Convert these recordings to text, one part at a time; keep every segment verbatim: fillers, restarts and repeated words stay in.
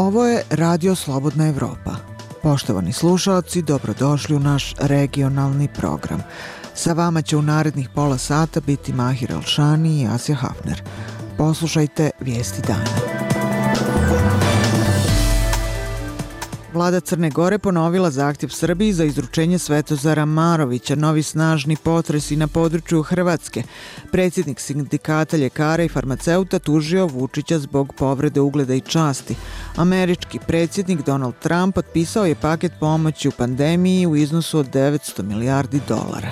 Ovo je Radio Slobodna Evropa. Poštovani slušaoci, dobrodošli u naš regionalni program. Sa vama će u narednih pola sata biti Mahir Elšani i Asja Hafner. Poslušajte vijesti dana. Vlada Crne Gore ponovila zahtjev Srbiji za izručenje Svetozara Marovića, novi snažni potresi na području Hrvatske. Predsjednik sindikata ljekara i farmaceuta tužio Vučića zbog povrede ugleda i časti. Američki predsjednik Donald Trump potpisao je paket pomoći u pandemiji u iznosu od devetsto milijardi dolara.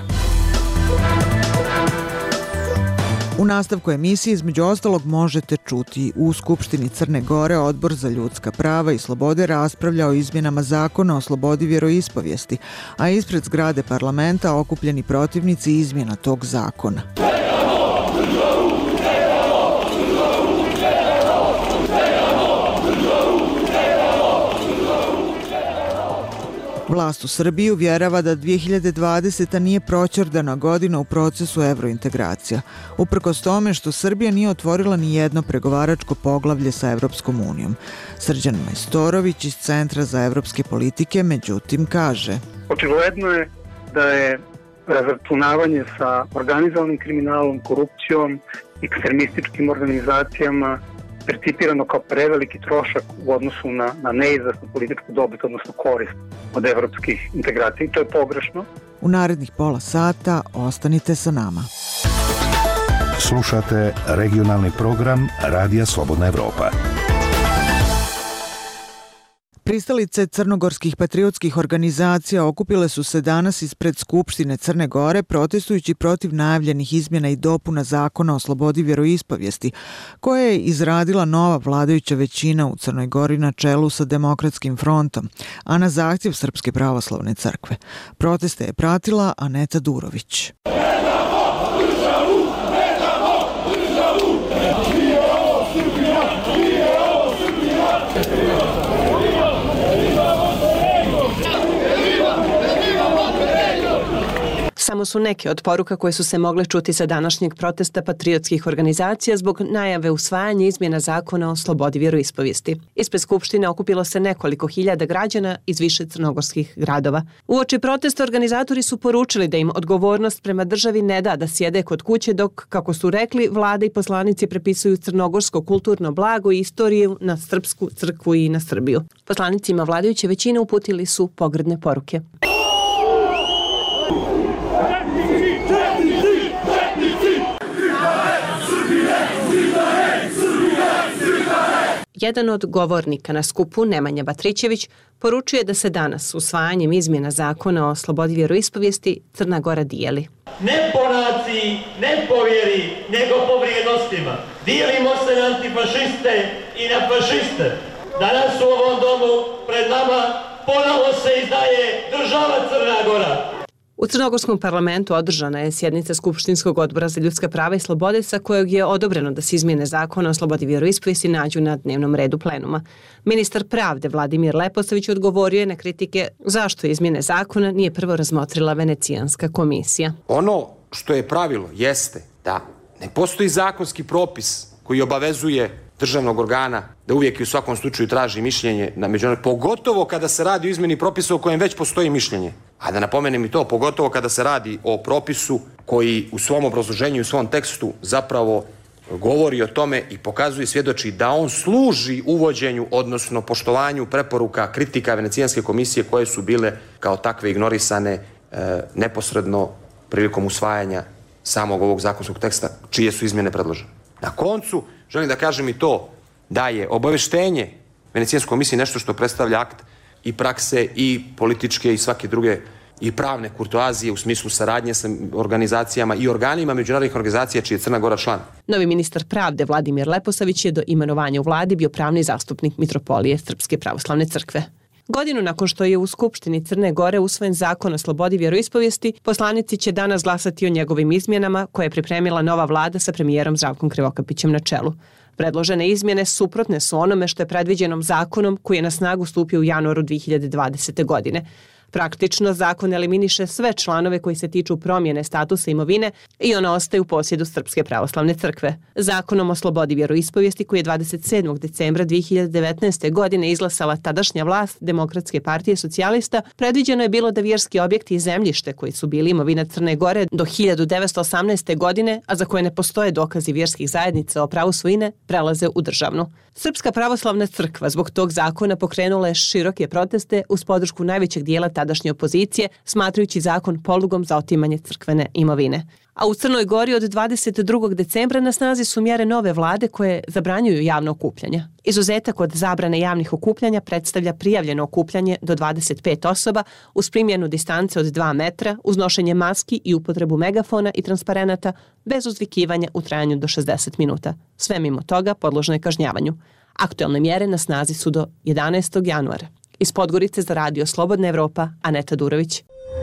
U nastavku emisije između ostalog možete čuti: u Skupštini Crne Gore Odbor za ljudska prava i slobode raspravlja o izmjenama zakona o slobodi vjeroispovijesti, a ispred zgrade parlamenta okupljeni protivnici izmjena tog zakona. Vlast u Srbiji uvjerava da dvije hiljade dvadeseta nije proćerdana godina u procesu evrointegracija, uprkos tome što Srbija nije otvorila ni jedno pregovaračko poglavlje sa Evropskom unijom. Srđan Majstorović iz Centra za evropske politike međutim kaže: Očigledno je da je razračunavanje sa organizovanim kriminalom, korupcijom, ekstremističkim organizacijama percipirano kao preveliki trošak u odnosu na, na neizvesnu političku dobit, odnosno korist od evropskih integracija. I to je pogrešno. U narednih pola sata ostanite sa nama. Slušate regionalni program Radija Slobodna Evropa. Pristalice crnogorskih patriotskih organizacija okupile su se danas ispred Skupštine Crne Gore protestujući protiv najavljenih izmjena i dopuna zakona o slobodi vjeroispovijesti, koje je izradila nova vladajuća većina u Crnoj Gori na čelu sa Demokratskim frontom, a na zahtjev Srpske pravoslavne crkve. Proteste je pratila Aneta Durović. Samo su neke od poruka koje su se mogle čuti sa današnjeg protesta patriotskih organizacija zbog najave usvajanja izmjena zakona o slobodi vjeroispovijesti. Ispred Skupštine okupilo se nekoliko hiljada građana iz više crnogorskih gradova. Uoči protesta organizatori su poručili da im odgovornost prema državi ne da da sjede kod kuće dok, kako su rekli, vlada i poslanici prepisuju crnogorsko kulturno blago i istoriju na srpsku crkvu i na Srbiju. Poslanicima vladajuće većine uputili su pogrdne poruke. Jedan od govornika na skupu, Nemanja Batrićević, poručuje da se danas usvajanjem izmjena zakona o slobodi vjeroispovijesti Crna Gora dijeli. Ne po naciji, ne po vjeri, nego po vrijednostima. Dijelimo se na antifašiste i na fašiste. Danas u ovom domu pred nama ponovo se izdaje država Crna Gora. U Crnogorskom parlamentu održana je sjednica Skupštinskog odbora za ljudska prava i slobode sa kojeg je odobreno da se izmjene zakona o slobodi vjeroispovijesti nađu na dnevnom redu plenuma. Ministar pravde Vladimir Leposavić odgovorio je na kritike zašto izmjene zakona nije prvo razmotrila Venecijanska komisija. Ono što je pravilo jeste da ne postoji zakonski propis koji obavezuje državnog organa da uvijek i u svakom slučaju traži mišljenje na međunarodnoj, pogotovo kada se radi o izmjeni propisa u kojem već postoji mišljenje. A da napomenem i to, pogotovo kada se radi o propisu koji u svom obrazloženju i u svom tekstu zapravo govori o tome i pokazuje i svjedoči da on služi uvođenju, odnosno poštovanju preporuka kritika Venecijanske komisije koje su bile kao takve ignorisane e, neposredno prilikom usvajanja samog ovog zakonskog teksta čije su izmjene predložene. Na koncu želim da kažem i to da je obavještenje Venecijanske komisije nešto što predstavlja akt i prakse i političke i svake druge i pravne kurtoazije u smislu saradnje sa organizacijama i organima međunarodnih organizacija čiji je Crna Gora član. Novi ministar pravde Vladimir Leposavić je do imenovanja u vladi bio pravni zastupnik Mitropolije Srpske pravoslavne crkve. Godinu nakon što je u Skupštini Crne Gore usvojen zakon o slobodi vjeroispovijesti, poslanici će danas glasati o njegovim izmjenama koje je pripremila nova vlada sa premijerom Zdravkom Krivokapićem na čelu. Predložene izmjene suprotne su onome što je predviđenom zakonom koji je na snagu stupio u januaru dvije hiljade dvadesete. godine. Praktično, zakon eliminiše sve članove koji se tiču promjene statusa imovine i ona ostaje u posjedu Srpske pravoslavne crkve. Zakonom o slobodi vjeroispovijesti koji je dvadeset sedmog decembra dvije hiljade devetnaeste. godine izglasala tadašnja vlast Demokratske partije socijalista, predviđeno je bilo da vjerski objekti i zemljište koji su bili imovina Crne Gore do hiljadu devetsto osamnaeste. godine, a za koje ne postoje dokazi vjerskih zajednica o pravu svojine, prelaze u državnu. Srpska pravoslavna crkva zbog tog zakona pokrenula je široke proteste uz podršku najvećeg dijela tadašnje opozicije, smatrajući zakon polugom za otimanje crkvene imovine. A u Crnoj Gori od dvadeset drugog decembra na snazi su mjere nove vlade koje zabranjuju javno okupljanje. Izuzetak od zabrane javnih okupljanja predstavlja prijavljeno okupljanje do dvadeset pet osoba uz primjenu distance od dva metra, uz nošenje maski i upotrebu megafona i transparenata bez uzvikivanja u trajanju do šezdeset minuta. Sve mimo toga podložno je kažnjavanju. Aktuelne mjere na snazi su do jedanaestog januara. Iz Podgorice za radio Slobodna Evropa, Aneta Durović.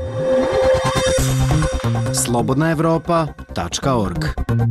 slobodna evropa tačka org.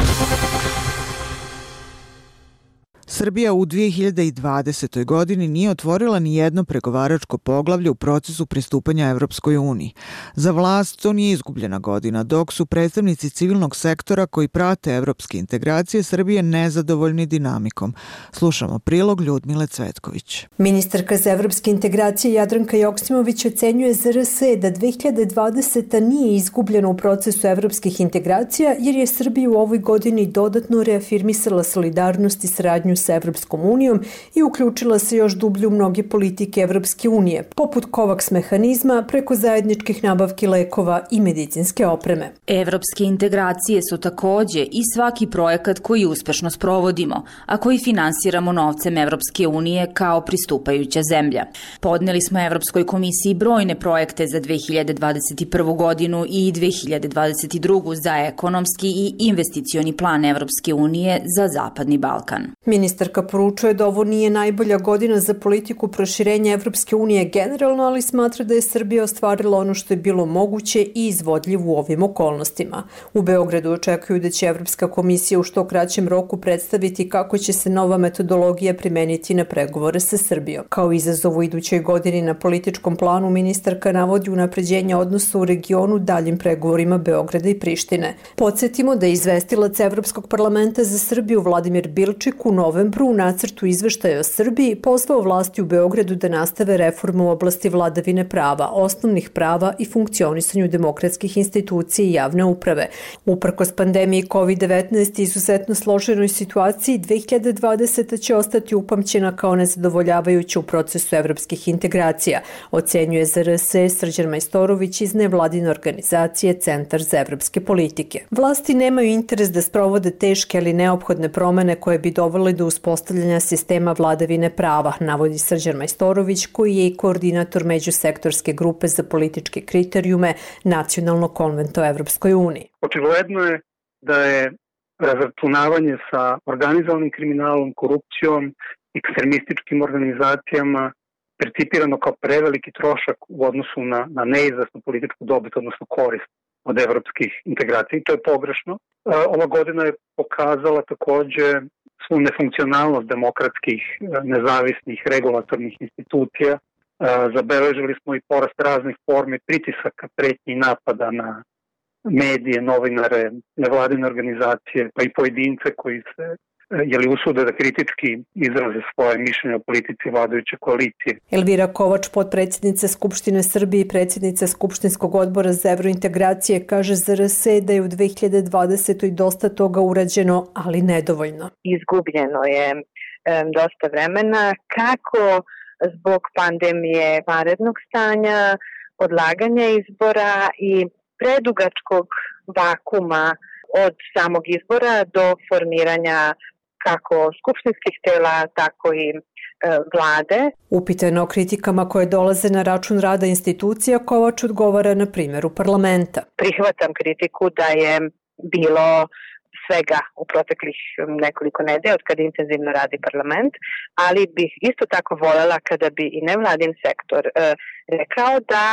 Srbija u dvije hiljade dvadesetoj. godini nije otvorila ni jedno pregovaračko poglavlje u procesu pristupanja Evropskoj uniji. Za vlast to nije izgubljena godina, dok su predstavnici civilnog sektora koji prate evropske integracije Srbije nezadovoljni dinamikom. Slušamo prilog Ljudmile Cvetković. Ministarka za evropske integracije Jadranka Joksimović ocenjuje za R S da dvije hiljade dvadeseta. nije izgubljena u procesu evropskih integracija jer je Srbija u ovoj godini dodatno reafirmisala solidarnost i saradnju sa Evropskom unijom i uključila se još dublje u mnoge politike Evropske unije, poput COVAX mehanizma preko zajedničkih nabavki lekova i medicinske opreme. Evropske integracije su također i svaki projekat koji uspešno sprovodimo, a koji finansiramo novcem Evropske unije kao pristupajuća zemlja. Podneli smo Evropskoj komisiji brojne projekte za dvije hiljade dvadeset prvu. godinu i dvije hiljade dvadeset drugu. za ekonomski i investicioni plan Evropske unije za Zapadni Balkan. Ministarka poručuje da ovo nije najbolja godina za politiku proširenja Evropske unije generalno, ali smatra da je Srbija ostvarila ono što je bilo moguće i izvodljivo u ovim okolnostima. U Beogradu očekuju da će Evropska komisija u što kraćem roku predstaviti kako će se nova metodologija primeniti na pregovore sa Srbijom. Kao izazov u idućoj godini na političkom planu ministarka navodi unapređenje odnosa u regionu daljim pregovorima Beograda i Prištine. Podsjetimo da je izvestilac Evropskog parlamenta za Srbiju Vladimir Bilčik u novembru u nacrtu izveštaja o Srbiji pozvao vlasti u Beogradu da nastave reformu u oblasti vladavine prava, osnovnih prava i funkcionisanju demokratskih institucija i javne uprave. Uprkos pandemiji kovid devetnaest i izuzetno složenoj situaciji, dvije hiljade dvadeseta. će ostati upamćena kao nezadovoljavajuća u procesu evropskih integracija, ocenjuje za R S Srđan Majstorović iz nevladine organizacije Centar za evropske politike. Vlasti nemaju interes da sprovode teške ali neophodne promene koje bi dovele do uspostavljanja sistema vladavine prava, navodi Srđan Majstorović, koji je i koordinator međusektorske grupe za političke kriterijume Nacionalnog konventa o Evropskoj uniji. Očigledno je da je razračunavanje sa organizovanim kriminalom, korupcijom, ekstremističkim organizacijama percipirano kao preveliki trošak u odnosu na, na neizvesnu političku dobit, odnosno korist od evropskih integracija. I to je pogrešno. Ova godina je pokazala takođe svu nefunkcionalnost demokratskih, nezavisnih, regulatornih institucija. Zabeležili smo i porast raznih formi pritisaka, pretnji i napada na medije, novinare, nevladine organizacije, pa i pojedince koji se jeli usude da kritički izraze svoje mišljenje o politici vladajuće koalicije. Elvira Kovač, potpredsjednica Skupštine Srbije i predsjednica Skupštinskog odbora za evrointegracije, kaže za R S da je u dvije hiljade dvadesetoj. dosta toga urađeno, ali nedovoljno. Izgubljeno je um, dosta vremena, kako zbog pandemije vanrednog stanja, odlaganja izbora i predugačkog vakuma od samog izbora do formiranja kako skupštinskih tela, tako i e, vlade. Upitano o kritikama koje dolaze na račun rada institucija, Kovač odgovara na primjeru parlamenta. Prihvatam kritiku da je bilo svega u proteklih nekoliko nedelja od kada intenzivno radi parlament, ali bih isto tako voljela kada bi i nevladin sektor e, rekao da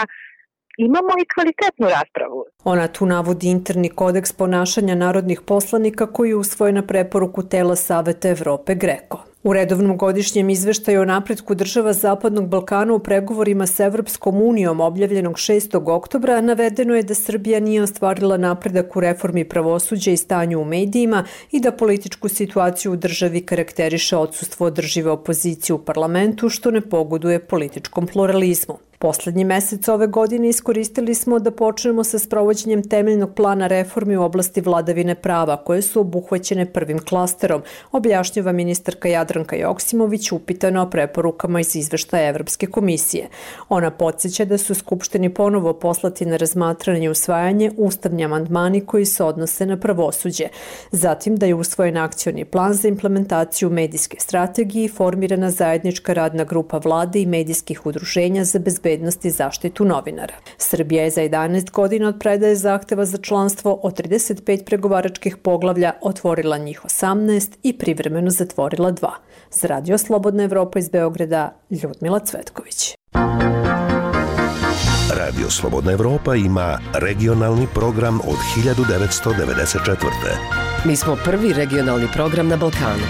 imamo i kvalitetnu raspravu. Ona tu navodi interni kodeks ponašanja narodnih poslanika koji je usvojen na preporuku tela Saveta Evrope GRECO. U redovnom godišnjem izveštaju o napretku država Zapadnog Balkana u pregovorima s Evropskom unijom objavljenog šestog oktobra navedeno je da Srbija nije ostvarila napredak u reformi pravosuđa i stanju u medijima i da političku situaciju u državi karakteriše odsustvo održive opozicije u parlamentu, što ne pogoduje političkom pluralizmu. Poslednji mesec ove godine iskoristili smo da počnemo sa sprovođenjem temeljnog plana reformi u oblasti vladavine prava, koje su obuhvaćene prvim klasterom, objašnjava ministarka Jadranka Joksimović upitana o preporukama iz izveštaja Evropske komisije. Ona podsjeća da su Skupštini ponovo poslati na razmatranje i usvajanje ustavni amandmani koji se odnose na pravosuđe. Zatim da je usvojen akcioni plan za implementaciju medijske strategije i formirana zajednička radna grupa vlade i medijskih udruženja za bezbednost i zaštitu novinara. Srbija je za jedanaest godina od predaje zahteva za članstvo od trideset pet pregovaračkih poglavlja otvorila njih osamnaest i privremeno zatvorila dva. Za Radio Slobodna Evropa iz Beograda, Ljudmila Cvetković. Radio Slobodna Evropa ima regionalni program od hiljadu devetsto devedeset četvrte. Mi smo prvi regionalni program na Balkanu.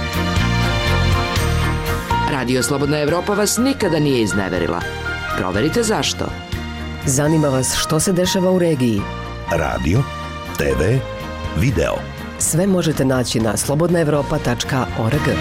Radio Slobodna Evropa vas nikada nije izneverila. Proverite zašto. Zanima vas što se dešava u regiji. Radio, te ve, video. Sve možete naći na slobodna evropa tačka org.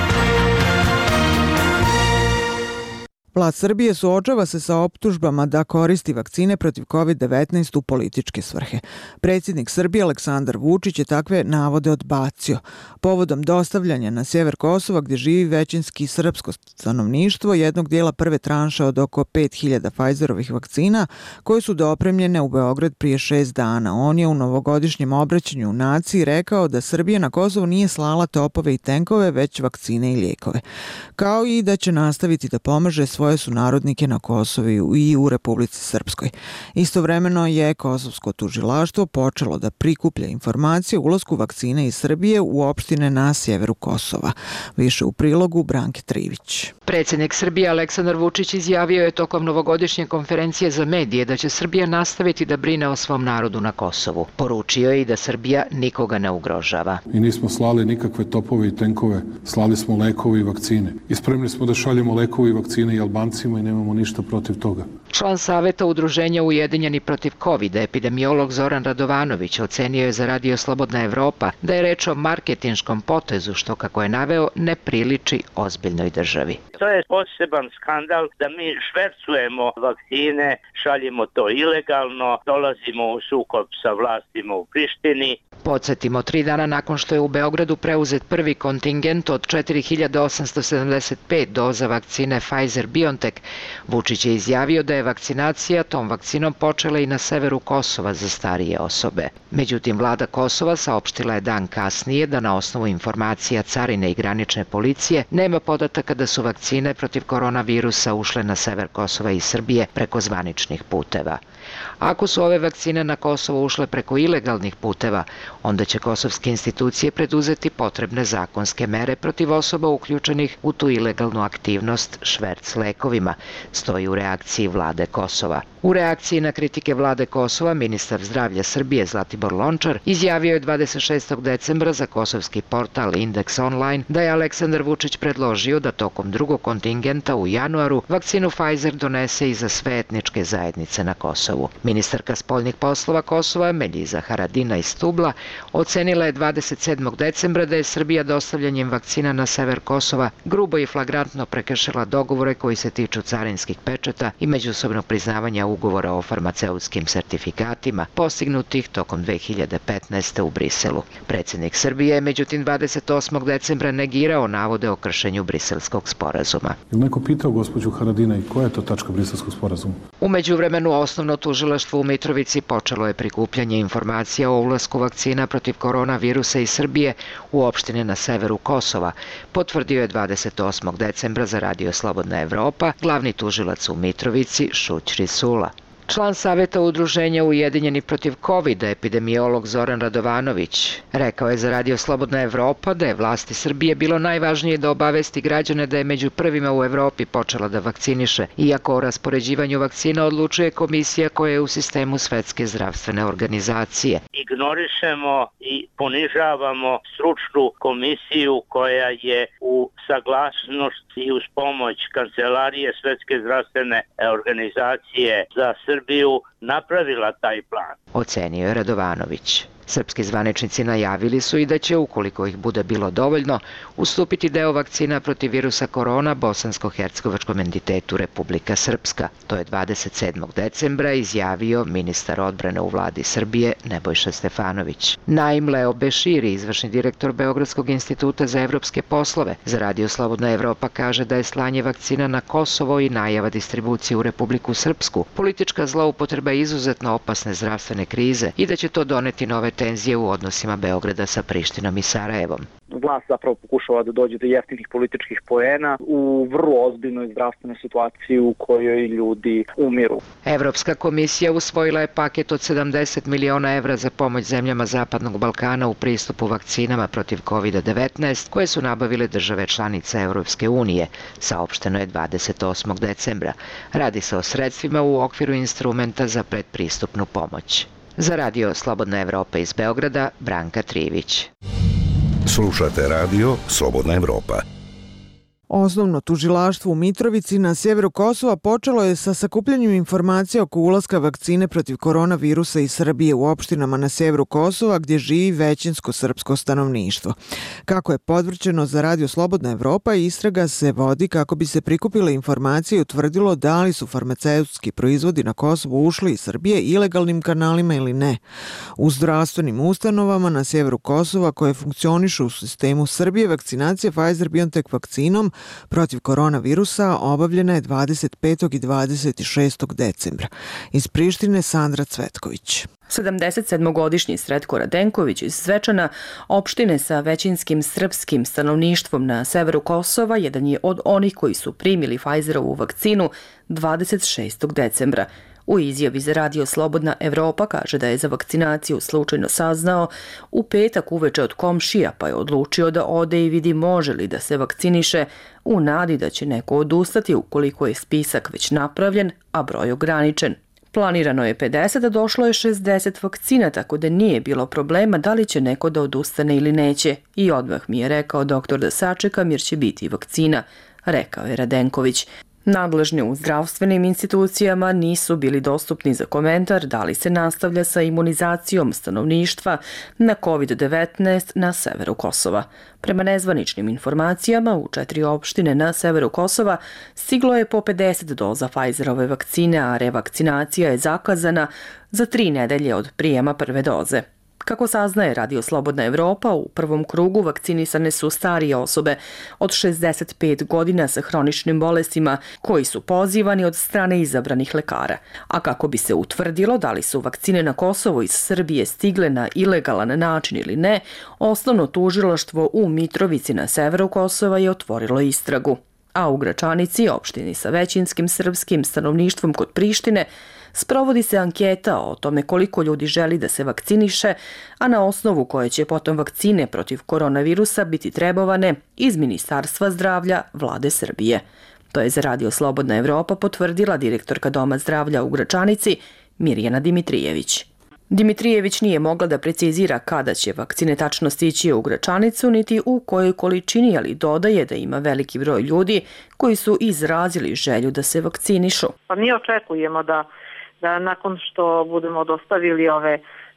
Vlast Srbije suočava se sa optužbama da koristi vakcine protiv kovid devetnaest u političke svrhe. Predsjednik Srbije Aleksandar Vučić je takve navode odbacio. Povodom dostavljanja na sjever Kosova, gdje živi većinski srpsko stanovništvo, jednog dijela prve tranše od oko pet hiljada Pfizerovih vakcina, koje su dopremljene u Beograd prije šest dana. On je u novogodišnjem obraćanju u naciji rekao da Srbija na Kosovo nije slala topove i tenkove, već vakcine i lijekove. Kao i da će nastaviti da pomaže svoje sunarodnike na Kosovu i u Republici Srpskoj. Istovremeno je kosovsko tužilaštvo počelo da prikuplja informacije o ulasku vakcine iz Srbije u opštine na sjeveru Kosova. Više u prilogu Branke Trivić. Predsjednik Srbije Aleksandar Vučić izjavio je tokom novogodišnje konferencije za medije da će Srbija nastaviti da brine o svom narodu na Kosovu. Poručio je i da Srbija nikoga ne ugrožava. I nismo slali nikakve topove i tenkove, slali smo lekove i vakcine. I spremni smo da šaljemo lekove i vakcine i Albancima i nemamo ništa protiv toga. Član Saveta Udruženja Ujedinjeni protiv kovida, epidemiolog Zoran Radovanović, ocenio je za Radio Slobodna Evropa da je reč o marketinškom potezu, što, kako je naveo, ne priliči ozbiljnoj državi. To je poseban skandal da mi švercujemo vakcine, šaljemo to ilegalno, dolazimo u sukob sa vlastima u Prištini. Podsjetimo, tri dana nakon što je u Beogradu preuzet prvi kontingent od četiri hiljade osamsto sedamdeset pet doza vakcine Pfizer-BioNTech, Vučić je izjavio da je vakcinacija tom vakcinom počela i na severu Kosova za starije osobe. Međutim, vlada Kosova saopštila je dan kasnije da na osnovu informacija carine i granične policije nema podataka da su vakcine protiv koronavirusa ušle na sever Kosova i Srbije preko zvaničnih puteva. Ako su ove vakcine na Kosovo ušle preko ilegalnih puteva, onda će kosovske institucije preduzeti potrebne zakonske mere protiv osoba uključenih u tu ilegalnu aktivnost šverc lekovima, stoji u reakciji vlade Kosova. U reakciji na kritike vlade Kosova, ministar zdravlja Srbije Zlatibor Lončar izjavio je dvadeset šestog decembra za kosovski portal Indeks Online da je Aleksandar Vučić predložio da tokom drugog kontingenta u januaru vakcinu Pfizer donese i za sve etničke zajednice na Kosovu. Ministarka spoljnih poslova Kosova Meljiza Haradina iz Stubla ocenila je dvadeset sedmog decembra da je Srbija dostavljanjem vakcina na sever Kosova grubo i flagrantno prekršila dogovore koji se tiču carinskih pečata i međusobnog priznavanja ugovora o farmaceutskim sertifikatima postignutih tokom dve hiljade petnaeste. u Briselu. Predsjednik Srbije je međutim dvadeset osmog decembra negirao navode o kršenju briselskog sporazuma. Je li neko pitao gospođu Haradina i koja je to tačka briselskog sporazuma? U međuvremenu osnovno tužilaštvo u Mitrovici počelo je prikupljanje informacija o ulasku vakcina protiv koronavirusa iz Srbije u opštine na severu Kosova, potvrdio je dvadeset osmog decembra za Radio Slobodna Evropa glavni tužilac u Mitrovici Šuć Risula. Član Saveta udruženja Ujedinjeni protiv kovida, epidemiolog Zoran Radovanović, rekao je za Radio Slobodna Evropa da je vlasti Srbije bilo najvažnije da obavesti građane da je među prvima u Evropi počela da vakciniše, iako o raspoređivanju vakcina odlučuje komisija koja je u sistemu Svetske zdravstvene organizacije. Ignorišemo i ponižavamo stručnu komisiju koja je u saglasnost i uz pomoć Kancelarije Svetske zdravstvene organizacije za Srbiju napravila taj plan. Ocenio je Radovanović. Srpski zvaničnici najavili su i da će, ukoliko ih bude bilo dovoljno, ustupiti deo vakcina protiv virusa korona bosansko-hercegovačkom entitetu Republika Srpska. To je dvadeset sedmog decembra izjavio ministar odbrane u vladi Srbije Nebojša Stefanović. Naim Leo Beširi, izvršni direktor Beogradskog instituta za evropske poslove, za Radio Slobodna Evropa kaže da je slanje vakcina na Kosovo i najava distribucije u Republiku Srpsku politička zloupotreba izuzetno opasne zdravstvene krize i da će to doneti nove tenzije u odnosima Beograda sa Prištinom i Sarajevom. Vlast zapravo pokušava da dođe do jeftinih političkih poena u vrlo ozbiljnoj zdravstvenoj situaciji u kojoj ljudi umiru. Evropska komisija usvojila je paket od sedamdeset miliona evra za pomoć zemljama Zapadnog Balkana u pristupu vakcinama protiv kovida devetnaest koje su nabavile države članice Evropske unije, saopšteno je dvadeset osmog decembra. Radi se o sredstvima u okviru instrumenta za predpristupnu pomoć. Za Radio Slobodna Evropa iz Beograda, Branka Trivić. Slušate Radio Slobodna Evropa. Osnovno tužilaštvo u Mitrovici na sjeveru Kosova počelo je sa sakupljanjem informacija oko ulaska vakcine protiv koronavirusa iz Srbije u opštinama na sjeveru Kosova gdje živi većinsko srpsko stanovništvo. Kako je podvrćeno za Radio Slobodna Evropa, istraga se vodi kako bi se prikupile informacije i utvrdilo da li su farmaceutski proizvodi na Kosovu ušli iz Srbije ilegalnim kanalima ili ne. U zdravstvenim ustanovama na sjeveru Kosova koje funkcionišu u sistemu Srbije, vakcinacija Pfizer-BioNTech vakcinom protiv koronavirusa obavljena je dvadeset petog i dvadeset šestog decembra. Iz Prištine Sandra Cvetković. sedamdeset sedmogodišnji Sretko Radenković iz Zvečana, opštine sa većinskim srpskim stanovništvom na severu Kosova, jedan je od onih koji su primili Pfizerovu vakcinu dvadeset šestog decembra. U izjavi za Radio Slobodna Evropa kaže da je za vakcinaciju slučajno saznao u petak uveče od komšija, pa je odlučio da ode i vidi može li da se vakciniše u nadi da će neko odustati ukoliko je spisak već napravljen, a broj ograničen. Planirano je pedeset, a došlo je šezdeset vakcina, tako da nije bilo problema da li će neko da odustane ili neće. I odmah mi je rekao doktor da sačekam jer će biti vakcina, rekao je Radenković. Nadležni u zdravstvenim institucijama nisu bili dostupni za komentar da li se nastavlja sa imunizacijom stanovništva na kovid devetnaest na severu Kosova. Prema nezvaničnim informacijama, u četiri opštine na severu Kosova stiglo je po pedeset doza Pfizerove vakcine, a revakcinacija je zakazana za tri nedelje od prijema prve doze. Kako saznaje Radio Slobodna Evropa, u prvom krugu vakcinisane su starije osobe od šezdeset pet godina sa hroničnim bolestima koji su pozivani od strane izabranih lekara. A kako bi se utvrdilo da li su vakcine na Kosovo iz Srbije stigle na ilegalan način ili ne, osnovno tužilaštvo u Mitrovici na severu Kosova je otvorilo istragu. A u Gračanici, opštini sa većinskim srpskim stanovništvom kod Prištine, sprovodi se anketa o tome koliko ljudi želi da se vakciniše, a na osnovu koje će potom vakcine protiv koronavirusa biti trebovane iz Ministarstva zdravlja Vlade Srbije. To je za Radio Slobodna Evropa potvrdila direktorka Doma zdravlja u Gračanici Mirjana Dimitrijević. Dimitrijević nije mogla da precizira kada će vakcine tačno stići u Gračanicu, niti u kojoj količini, ali dodaje da ima veliki broj ljudi koji su izrazili želju da se vakcinišu. Pa mi očekujemo da, da nakon što budemo dostavili ove e,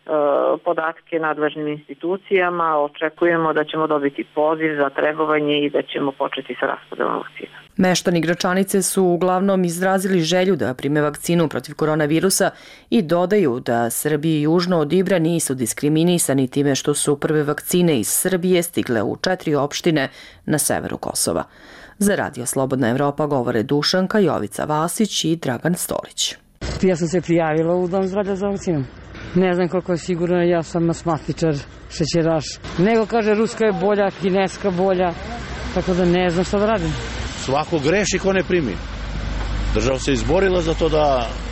podatke nadležnim institucijama, očekujemo da ćemo dobiti poziv za trebovanje i da ćemo početi sa raspodelom vakcina. Meštani Gračanice su uglavnom izrazili želju da prime vakcinu protiv koronavirusa i dodaju da Srbiji južno od Ibra nisu diskriminisani time što su prve vakcine iz Srbije stigle u četiri opštine na severu Kosova. Za Radio Slobodna Evropa govore Dušanka, Jovica Vasić i Dragan Stolić. Ja sam se prijavila u Dom zdravlja za vakcinu. Ne znam koliko je sigurno, ja sam astmatičar, šećeraš. Nego kaže ruska je bolja, kineska bolja, tako da ne znam šta da radim. Svako greši ko ne primi. Država se izborila za to da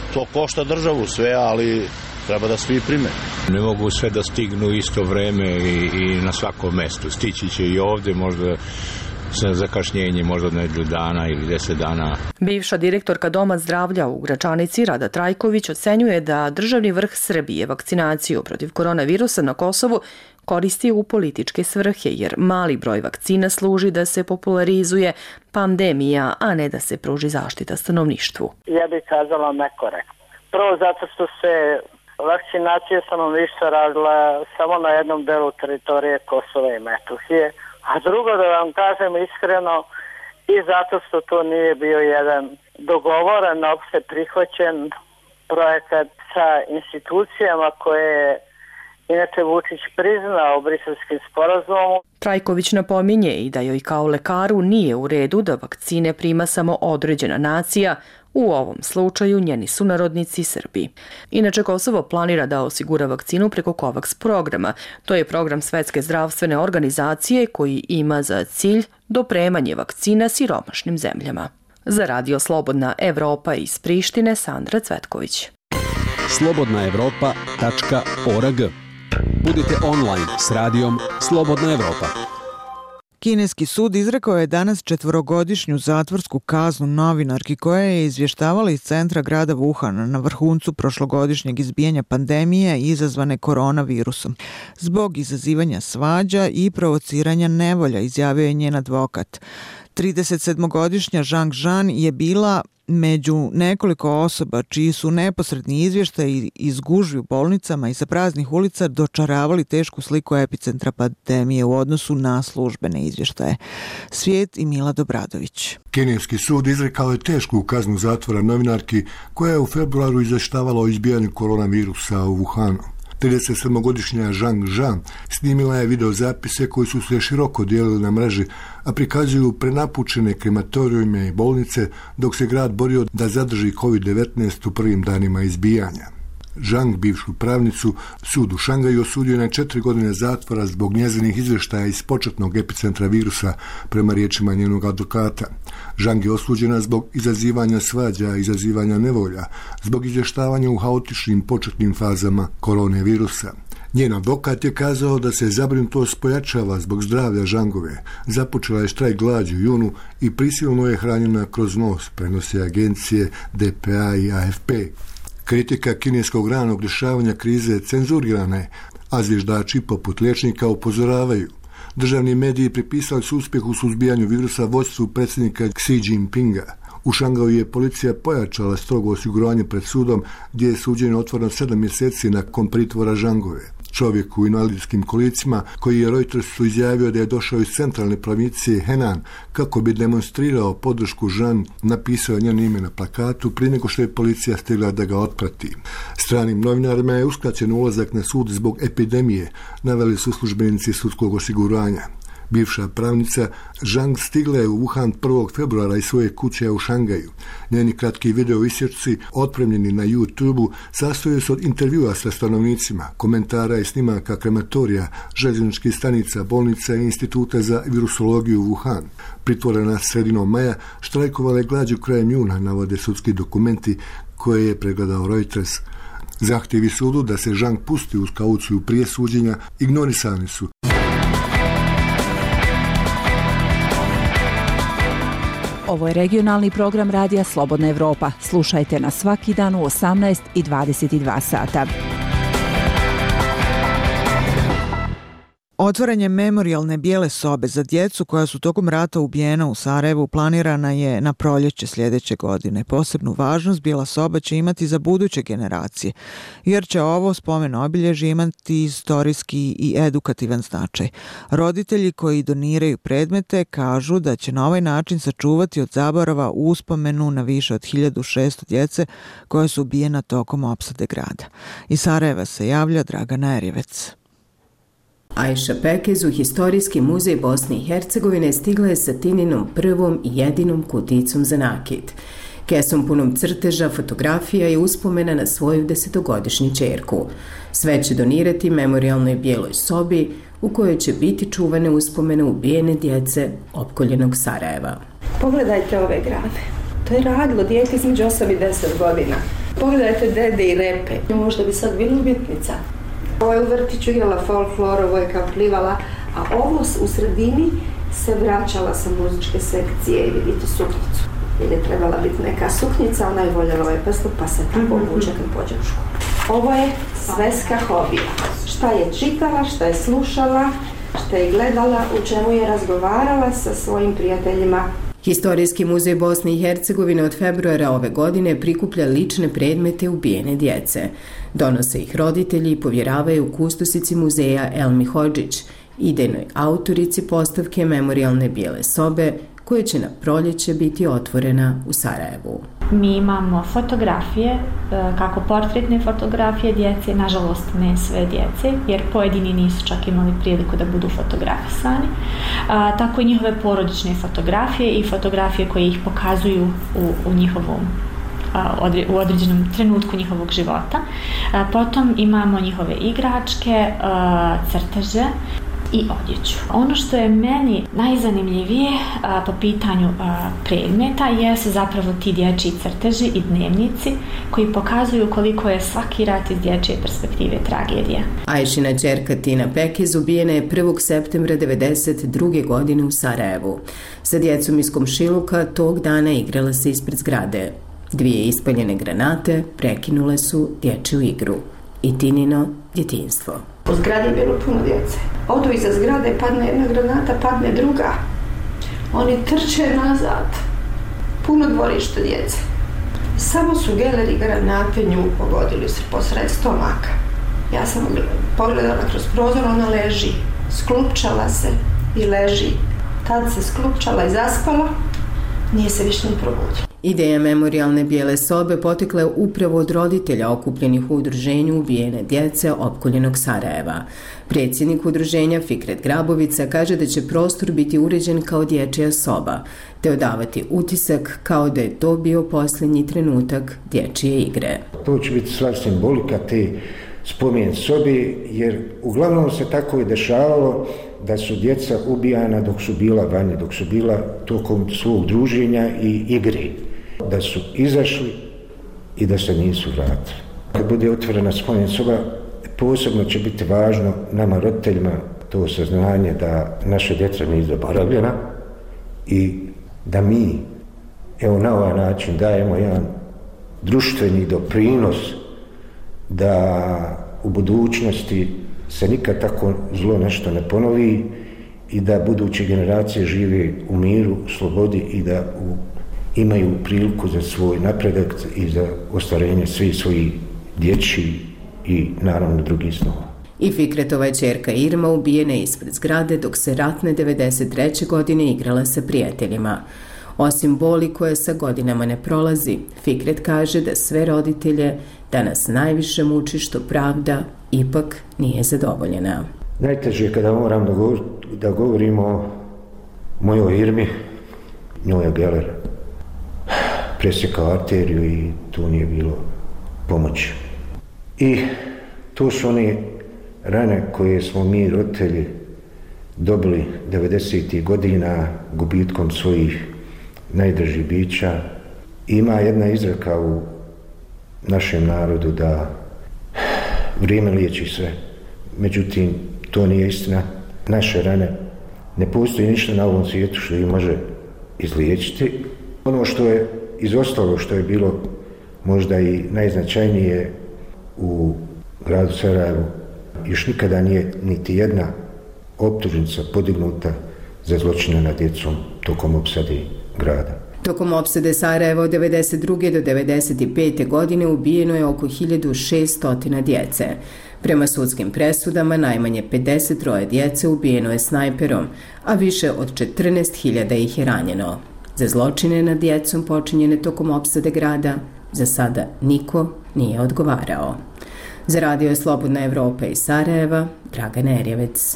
to košta državu sve, ali treba da svi prime. Ne mogu sve da stignu isto vreme i, i na svakom mestu. Stići će i ovde, možda sa zakašnjenjem, možda nedelju dana ili deset dana. Bivša direktorka Doma zdravlja u Gračanici, Rada Trajković, ocenjuje da državni vrh Srbije vakcinaciju protiv koronavirusa na Kosovu koristi u političke svrhe, jer mali broj vakcina služi da se popularizuje pandemija, a ne da se pruži zaštita stanovništvu. Ja bih kazala nekorektno. Prvo zato što se vakcinacija stanovništva radila samo na jednom delu teritorije Kosova i Metohije, a drugo da vam kažem iskreno i zato što to nije bio jedan dogovoren, opšte prihvaćen projekat sa institucijama koje je inače Vučić priznao Briselskim sporazumom. Trajković napominje i da joj kao lekaru nije u redu da vakcine prima samo određena nacija, u ovom slučaju njeni sunarodnici Srbi. Inače, Kosovo planira da osigura vakcinu preko COVAX programa. To je program Svetske zdravstvene organizacije koji ima za cilj dopremanje vakcina siromašnim zemljama. Za Radio Slobodna Evropa iz Prištine, Sandra Cvetković. slobodna evropa tačka org. Budite online s radijom Slobodna Evropa. Kineski sud izrekao je danas četvorogodišnju zatvorsku kaznu novinarki koja je izvještavala iz centra grada Wuhana na vrhuncu prošlogodišnjeg izbijanja pandemije izazvane koronavirusom. Zbog izazivanja svađa i provociranja nevolja, izjavio je njen advokat. tridesetsedmogodišnja Zhang Zhan je bila među nekoliko osoba čiji su neposredni izvještaji iz gužvi u bolnicama i sa praznih ulica dočaravali tešku sliku epicentra pandemije u odnosu na službene izvještaje. Svijet i Mila Dobradović. Kineski sud izrekao je tešku kaznu zatvora novinarki koja je u februaru izvještavala o izbijanju koronavirusa u Wuhanu. tridesetsedmogodišnja Zhang Zhan snimila je videozapise koji su se široko dijelili na mreži, a prikazuju prenapučene krematorijume i bolnice dok se grad borio da zadrži kovid devetnaest u prvim danima izbijanja. Zhang, bivšu pravnicu, sud u Šangaju osudio na četiri godine zatvora zbog njezinih izvještaja iz početnog epicentra virusa, prema riječima njenog advokata. Zhang je osuđena zbog izazivanja svađa, izazivanja nevolja, zbog izvještavanja u haotičnim početnim fazama koronavirusa. Njen advokat je kazao da se zabrinutost pojačava zbog zdravlja Zhangove. Započela je štrajk glađu u junu i prisilno je hranjena kroz nos, prenose agencije D P A i A F P. Kritika kineskog ranog rješavanja krize cenzurirana je, a zviždači poput liječnika upozoravaju. Državni mediji pripisali su uspjeh u suzbijanju virusa vodstvu predsjednika Xi Jinpinga. U Šangaju je policija pojačala strogo osiguranje pred sudom, gdje je suđenje otvoreno sedam mjeseci nakon pritvora Zhangove. Čovjek u invalidskim kolicima, koji je Reutersu izjavio da je došao iz centralne provincije Henan kako bi demonstrirao podršku Zhan, napisao je njeno ime na plakatu prije nego što je policija stigla da ga otprati. Stranim novinarima je uskraćen ulazak na sud zbog epidemije, naveli su službenici sudskog osiguranja. Bivša pravnica Zhang stigla je u Wuhan prvog februara iz svoje kuće u Šangaju. Njeni kratki video isječci, otpremljeni na YouTube-u, sastoje se od intervjua sa stanovnicima, komentara i snimaka krematorija, željezničkih stanica, bolnica i instituta za virusologiju u Wuhan. Pritvorena sredinom maja, štrajkovala je glađu krajem juna, navode sudski dokumenti koje je pregledao Reuters. Zahtjevi sudu da se Zhang pusti uz kauciju prije suđenja ignorisani su. Ovo je regionalni program radija Slobodna Evropa. Slušajte nas svaki dan u osamnaest i dvadeset dva sata. Otvaranje memorijalne bijele sobe za djecu koja su tokom rata ubijena u Sarajevu planirana je na proljeće sljedeće godine. Posebnu važnost bijela soba će imati za buduće generacije, jer će ovo spomen obilježje imati istorijski i edukativan značaj. Roditelji koji doniraju predmete kažu da će na ovaj način sačuvati od zaborava uspomenu na više od hiljadu šesto djece koje su ubijena tokom opsade grada. Iz Sarajeva se javlja Dragana Erjevec. Ajša Pekez u Historijski muzej Bosne i Hercegovine stigla je sa Tininom prvom i jedinom kuticom za nakit. Kesom punom crteža, fotografija i uspomena na svoju desetogodišnju ćerku. Sve će donirati memorijalnoj bijeloj sobi u kojoj će biti čuvane uspomene ubijene djece opkoljenog Sarajeva. Pogledajte ove grave. To je radilo dijete između osam i deset godina. Pogledajte Dede i Repe, možda bi sad bila umjetnica. Ovo je u vrtiću igrala folklor, ovo je kao plivala, a ovo u sredini se vraćala sa muzičke sekcije i vidite suknicu. Jer je trebala biti neka suknjica, ona je voljela ovaj prstup, pa se tako obuče kad pođe u školu. Ovo je sveska hobija. Šta je čitala, šta je slušala, šta je gledala, u čemu je razgovarala sa svojim prijateljima. Historijski muzej Bosne i Hercegovine od februara ove godine prikuplja lične predmete ubijene djece. Donose ih roditelji i povjeravaju kustossici muzeja Elmi Hodžić, idejnoj autorici postavke memorijalne bijele sobe, koja će na proljeće biti otvorena u Sarajevu. Mi imamo fotografije, kako portretne fotografije djece, nažalost ne sve djece, jer pojedini nisu čak imali priliku da budu fotografisani, a, tako i njihove porodične fotografije i fotografije koje ih pokazuju u, u njihovom u određenom trenutku njihovog života. Potom imamo njihove igračke, crteže i odjeću. Ono što je meni najzanimljivije a, po pitanju a, predmeta jesu zapravo ti dječji crteži i dnevnici koji pokazuju koliko je svaki rat iz dječje perspektive tragedija. Ajšina ćerka Tina Pekez ubijena je prvog septembra devedeset druge godine u Sarajevu. Sa djecom iz komšiluka tog dana igrala se ispred zgrade. Dvije ispaljene granate prekinule su dječju igru i Tinino djetinjstvo. U zgradi je bilo puno djece. Odu iza zgrade, padne jedna granata, padne druga. Oni trče nazad. Puno dvorište djece. Samo su geleri granate nju pogodili se posred stomaka. Ja sam pogledala kroz prozor, ona leži. Sklupčala se i leži. Tad se sklupčala i zaspala. Nije se više ni probudila. Ideja memorijalne bijele sobe potekla je upravo od roditelja okupljenih u udruženju ubijene djece opkoljenog Sarajeva. Predsjednik udruženja Fikret Grabovica kaže da će prostor biti uređen kao dječja soba, te odavati utisak kao da je to bio posljednji trenutak dječje igre. To će biti sva simbolika te spomen sobi, jer uglavnom se tako i dešavalo da su djeca ubijana dok su bila vanje, dok su bila tokom svog druženja i igre. Da su izašli i da se nisu vratili. Kad bude otvorena spomen soba, posebno će biti važno nama roditeljima to saznanje da naša djeca nisu zaboravljena i da mi, evo na ovaj način, dajemo jedan društveni doprinos da u budućnosti se nikad tako zlo nešto ne ponovi i da buduće generacije žive u miru, slobodi i da u, imaju priliku za svoj napredak i za ostvarenje svih svojih dječjih i naravno drugih snova. I Fikretova ćerka Irma ubijena je ispred zgrade dok se ratne devedeset treće godine igrala sa prijateljima. Osim boli koja sa godinama ne prolazi, Fikret kaže da sve roditelje danas najviše muči što pravda ipak nije zadovoljena. Najteže je kada moram da, govor, da govorimo o mojoj Irmi, njoj je geler presjekao arteriju i tu nije bilo pomoći. I to su one rane koje smo mi roditelji dobili devedesetih godina gubitkom svojih najdražih bića. Ima jedna izreka u našem narodu da vrijeme liječi sve. Međutim, to nije istina. Naše rane, ne postoji ništa na ovom svijetu što ih može izliječiti. Ono što je izostalo, što je bilo možda i najznačajnije u gradu Sarajevu, još nikada nije niti jedna optužnica podignuta za zločine nad djecom tokom opsade grada. Tokom opsade Sarajeva od devedeset druge do devedeset pete godine ubijeno je oko hiljadu šesto djece. Prema sudskim presudama najmanje pedeset troje djece ubijeno je snajperom, a više od četrnaest hiljada ih je ranjeno. Za zločine nad djecom počinjene tokom opsade grada za sada niko nije odgovarao. Za radio je Slobodna Evropa iz Sarajeva, Dragana Erjevec.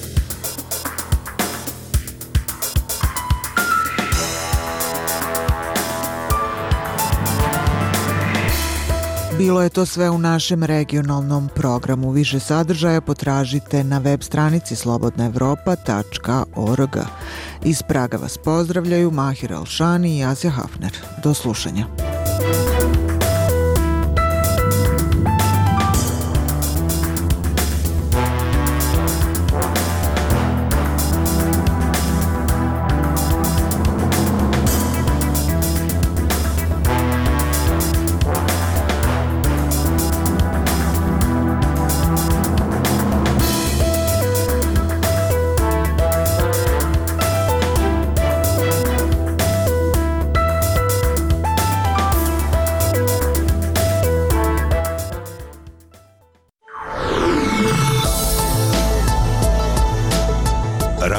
Bilo je to sve u našem regionalnom programu. Više sadržaja potražite na web stranici slobodna evropa tačka org. Iz Praga vas pozdravljaju Mahir Alšani i Asja Hafner. Do slušanja.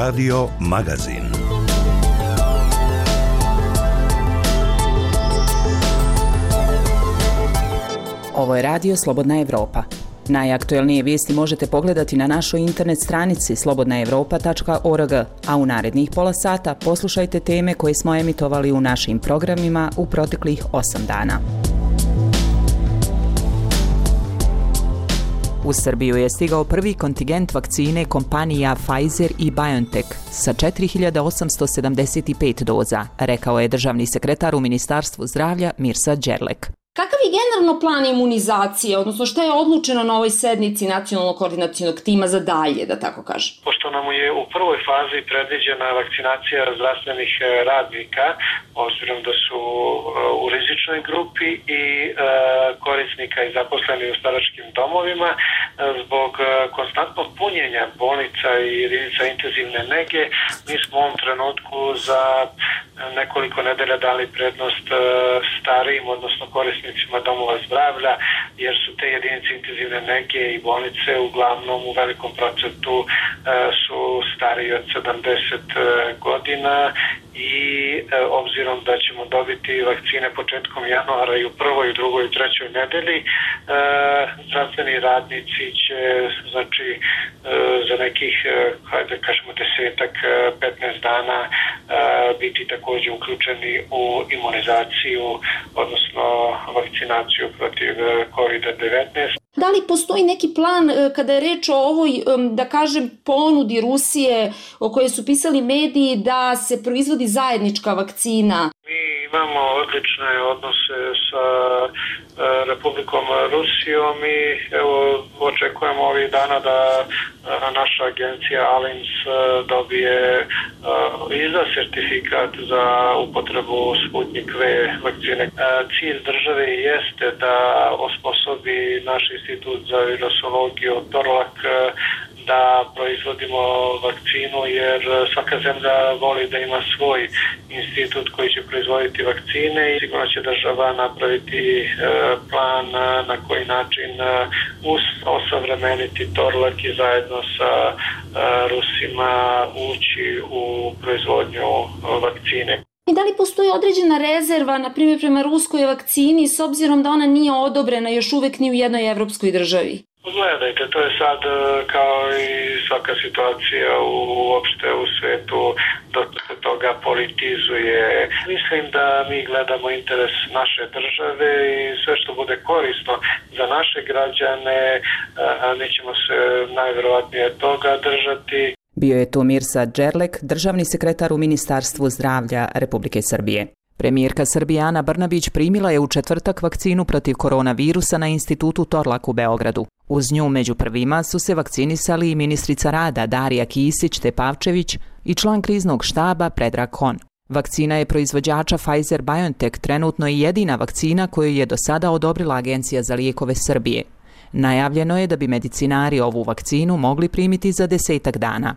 Radio Magazin. Ovo je Radio Slobodna Evropa. Najaktuelnije vijesti možete pogledati na našoj internet stranici slobodna evropa tačka org, a u narednih pola sata poslušajte teme koje smo emitovali u našim programima u proteklih osam dana. U Srbiju je stigao prvi kontingent vakcine kompanija Pfizer i BioNTech sa četiri hiljade osamsto sedamdeset pet doza, rekao je državni sekretar u Ministarstvu zdravlja Mirsa Đerlek. Kakav je generalno plan imunizacije, odnosno šta je odlučeno na ovoj sednici nacionalnog koordinacionog tima za dalje, da tako kažem? Pošto nam je u prvoj fazi predviđena vakcinacija zdravstvenih radnika, obzirom da su u rizičnoj grupi i korisnika i zaposleni u staračkim domovima, zbog konstantnog punjenja bolnica i jedinica intenzivne nege, mi smo u ovom trenutku za nekoliko nedelja dali prednost starijim, odnosno korisnicima domova zdravlja, jer su te jedinice intenzivne nege i bolnice uglavnom u velikom procentu su stariji od sedamdeset godina i obzirom da ćemo dobiti vakcine početkom januara i u prvoj, i drugoj i trećoj nedelji, zdravstveni radnici će, znači, za nekih, hajde kažemo, desetak, petnaest dana biti također uključeni u imunizaciju, odnosno vakcinaciju protiv kovid devetnaest. Da li postoji neki plan kada je reč o ovoj, da kažem, ponudi Rusije o kojoj su pisali mediji da se proizvodi zajednička vakcina? Mi imamo odlične odnose sa Republikom Rusijom i evo očekujemo ovih dana da naša agencija ALIMS dobije izda sertifikat za upotrebu Sputnik V vakcine. Cilj države jeste da osposobi naš institut za virusologiju Torlak da proizvodimo vakcinu, jer svaka zemlja voli da ima svoj institut koji će proizvoditi vakcine i sigurno će država napraviti plan na koji način osavremeniti Torlak i zajedno sa Rusima ući u proizvodnju vakcine. I da li postoji određena rezerva, na primjer prema ruskoj vakcini, s obzirom da ona nije odobrena još uvek ni u jednoj evropskoj državi? Gledajte, to je sad kao i svaka situacija uopšte u svetu, dok se toga politizuje. Mislim da mi gledamo interes naše države i sve što bude korisno za naše građane, mi ćemo se najverovatnije toga držati. Bio je tu Mirsa Đerlek, državni sekretar u Ministarstvu zdravlja Republike Srbije. Premijerka Srbije Ana Brnabić primila je u četvrtak vakcinu protiv koronavirusa na institutu Torlak u Beogradu. Uz nju među prvima su se vakcinisali i ministrica rada Darija Kisić-Tepavčević i član kriznog štaba Predrag Hon. Vakcina je proizvođača Pfizer-BioNTech trenutno i jedina vakcina koju je do sada odobrila Agencija za lijekove Srbije. Najavljeno je da bi medicinari ovu vakcinu mogli primiti za desetak dana.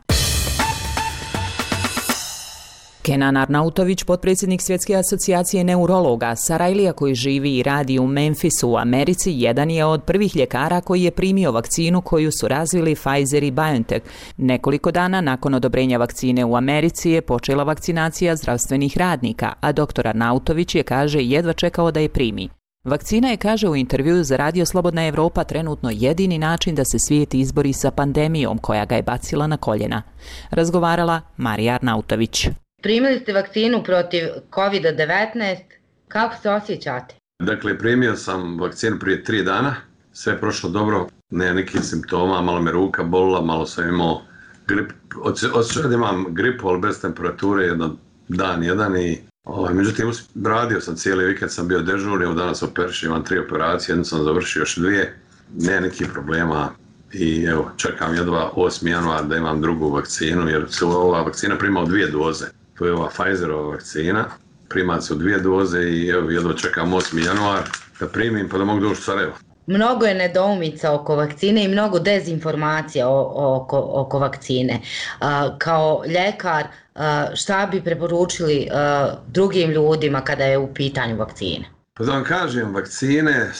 Kenan Arnautović, potpredsjednik Svjetske asocijacije neurologa, Sarajlija koji živi i radi u Memphisu u Americi, jedan je od prvih ljekara koji je primio vakcinu koju su razvili Pfizer i BioNTech. Nekoliko dana nakon odobrenja vakcine u Americi je počela vakcinacija zdravstvenih radnika, a doktor Arnautović je, kaže, jedva čekao da je primi. Vakcina je, kaže u intervjuu za Radio Slobodna Evropa, trenutno jedini način da se svijet izbori sa pandemijom koja ga je bacila na koljena. Razgovarala Marija Arnautović. Primili ste vakcinu protiv kovid devetnaest, kako se osjećate? Dakle, primio sam vakcinu prije tri dana, sve je prošlo dobro, nema nekih simptoma, malo me ruka bolila, malo sam imao grip, osjećao da imam gripu, ali bez temperature, jedan dan, jedan i ovaj, međutim, radio sam cijeli vikend, sam bio dežurni, evo danas operišem, imam tri operacije, jednu sam završio, još dvije, nema nekih problema. I evo, čekam jedva osmi januar da imam drugu vakcinu, jer se ova vakcina prima u dvije doze. To je ova Pfizerova vakcina, prima se u dvije doze i evo, jedva čekam osmi januar da primim pa da mogu doći u Sarajevo. Mnogo je nedoumica oko vakcine i mnogo dezinformacija oko, oko vakcine. Kao ljekar, šta bi preporučili drugim ljudima kada je u pitanju vakcine? Pa da vam kažem, vakcine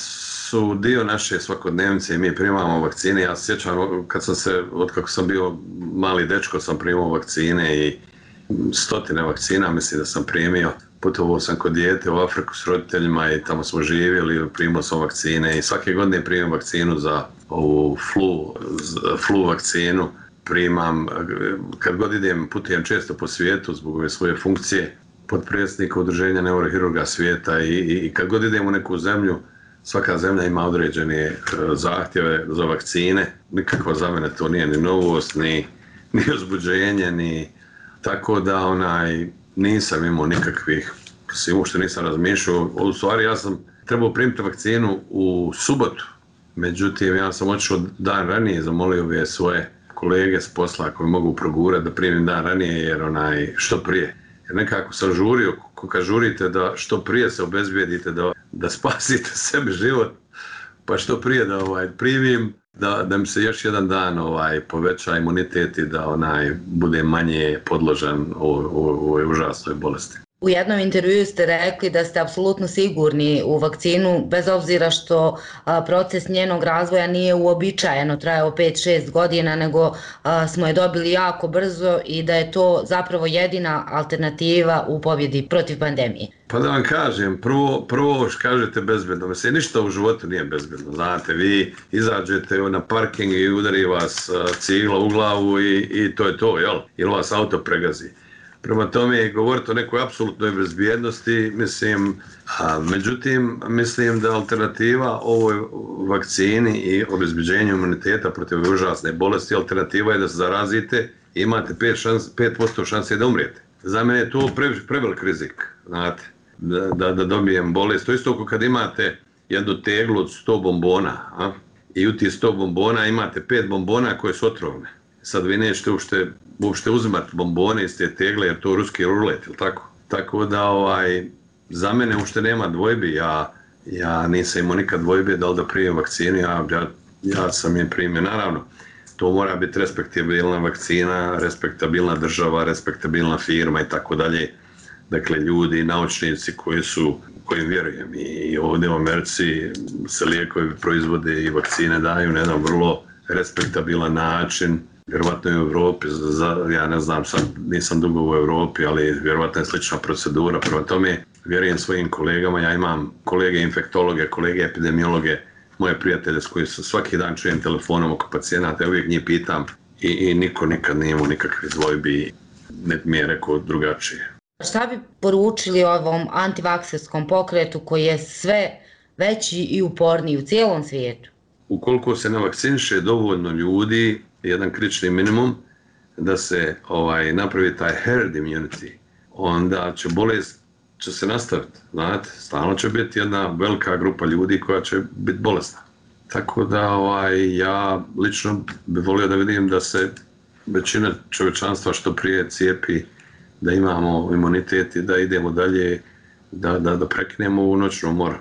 su dio naše svakodnevnice i mi primamo vakcine. Ja se sjećam kad sam se, od kako sam bio mali dečko, sam primao vakcine i stotine vakcina, mislim da sam primio. Putovao sam kod dijete u Afriku s roditeljima i tamo smo živjeli, primao sam vakcine i svake godine primam vakcinu za ovu flu, flu vakcinu. Primam, kad god idem, putujem često po svijetu zbog ove svoje funkcije, potpredsjednika udruženja neurohirurga svijeta i, i kad god idem u neku zemlju, svaka zemlja ima određene zahtjeve za vakcine. Nikakva za mene to nije ni novost, ni, ni uzbuđenje, ni tako da onaj, nisam imao nikakvih, svim što nisam razmišljao. U stvari ja sam trebao primiti vakcinu u subotu, međutim ja sam otišao dan ranije, zamolio ove svoje kolege s posla koji mogu progurati da primim dan ranije jer onaj, što prije. Jer nekako sam žurio, kad žurite da što prije se obezbijedite da, da spasite sebi život, pa što prije da ovaj, primim, da, da mi se još jedan dan ovaj, poveća imunitet i da onaj, bude manje podložan ovoj užasnoj bolesti. U jednom intervjuu ste rekli da ste apsolutno sigurni u vakcinu, bez obzira što a, proces njenog razvoja nije uobičajeno, trajao pet šest godina, nego a, smo je dobili jako brzo i da je to zapravo jedina alternativa u pobjedi protiv pandemije. Pa da vam kažem, prvo, prvo što kažete bezbedno, mislim, ništa u životu nije bezbedno, znate, vi izađete na parking i udari vas cigla u glavu i, i to je to, jel? Ili vas auto pregazi. Prema tome, govoriti o nekoj apsolutnoj bezbjednosti, mislim, a, međutim, mislim da alternativa ovoj vakcini i obezbeđenju imuniteta protiv užasne bolesti, alternativa je da se zarazite i imate pet posto šanse da umrijete. Za mene je to pre, prevelik rizik, znate, da, da, da dobijem bolest. To isto ako kad imate jednu teglu od sto bombona, a, i u tih sto bombona imate pet bombona koje su otrovne. Sad vi nećete uopšte, uopšte uzimati bombone iz te tegle jer to je ruski rulet, ili tako? Tako da ovaj, za mene uopšte nema dvojbi, ja, ja nisam imao nikad dvojbe da li da primim vakcinu, ja, ja, ja sam je primio, naravno. To mora biti respektabilna vakcina, respektabilna država, respektabilna firma i tako dalje. Dakle, ljudi, naučnici koji su, kojim vjerujem i ovdje u Americi se lijekovi proizvode i vakcine daju na jedan vrlo respektabilan način. Vjerovatno je u Europi, za, ja ne znam, sad nisam dugo u Europi, ali vjerovatno je slična procedura. Prema tome, vjerujem svojim kolegama, ja imam kolege infektologe, kolege epidemiologe, moje prijatelje s koji svaki dan čujem telefonom oko pacijenata, ja uvijek njih pitam i, i niko nikad nije imao nikakve dvojbi, ne mi je rekao drugačije. Šta bi poručili ovom antivakserskom pokretu koji je sve veći i uporniji u cijelom svijetu? Ukoliko se ne vakciniše dovoljno ljudi, jedan kritični minimum, da se ovaj, napravi taj herd immunity, onda će bolest će se nastaviti, znate, stalno će biti jedna velika grupa ljudi koja će biti bolesna. Tako da ovaj, ja lično bih volio da vidim da se većina čovječanstva što prije cijepi, da imamo imunitet i da idemo dalje, da, da, da prekinemo ovu noćnu moru.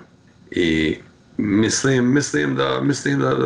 I mislim, mislim, da, mislim da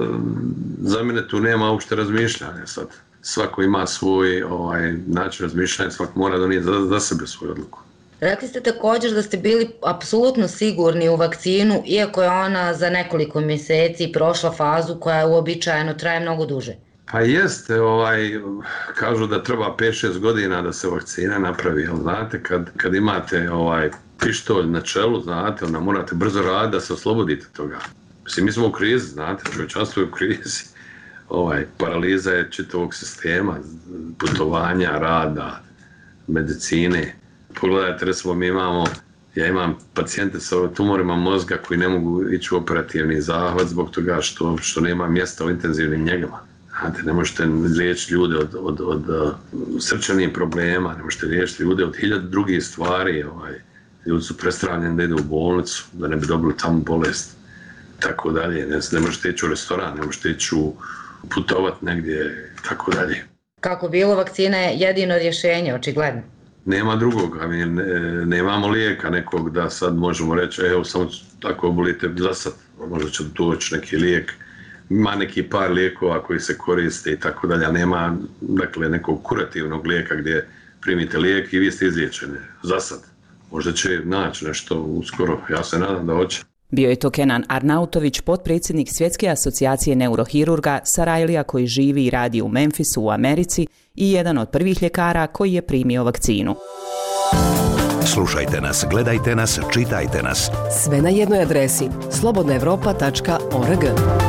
za mene tu nema uopšte razmišljanja sad. Svako ima svoj ovaj, način razmišljanja, svako mora donijeti za, za sebe svoju odluku. Rekli ste također da ste bili apsolutno sigurni u vakcinu, iako je ona za nekoliko mjeseci prošla fazu koja uobičajeno traje mnogo duže. Pa jeste, ovaj, kažu da treba pet šest godina da se vakcina napravi, jel znate, kad, kad imate ovaj, pištolj na čelu, znate, onda morate brzo raditi da se oslobodite toga. Mislim, mi smo u krizi, znate, čovječanstvo je u krizi, ovaj, paraliza je čitavog sistema, putovanja, rada, medicine. Pogledajte, recimo, mi imamo, ja imam pacijente sa tumorima mozga koji ne mogu ići u operativni zahvat zbog toga što, što nema mjesta u intenzivnim njegama. Znate, ne možete liječiti ljude od, od, od, od srčanih problema, ne možete liječiti ljude od hiljada drugih stvari. Ovaj. Ljudi su prestravljeni da idu u bolnicu, da ne bi dobili tamo bolest. Tako dalje, ne, ne možete ići u restoran, ne možete ići u putovat negdje, tako dalje. Kako bilo, vakcina je jedino rješenje, očigledno. Nema drugog, a mi ne, nemamo lijeka nekog da sad možemo reći, evo samo tako obolite za sad, možda će doći neki lijek. Ima neki par lijekova koji se koriste i tako dalje, a nema dakle, nekog kurativnog lijeka gdje primite lijek i vi ste izliječeni, za sad. Možda će naći nešto uskoro, ja se nadam da hoće. Bio je to Kenan Arnautović, potpredsjednik Svjetske asocijacije neurohirurga, Sarajlija koji živi i radi u Memphisu u Americi i jedan od prvih ljekara koji je primio vakcinu. Slušajte nas, gledajte nas, čitajte nas. Sve na jednoj adresi slobodna evropa tačka org.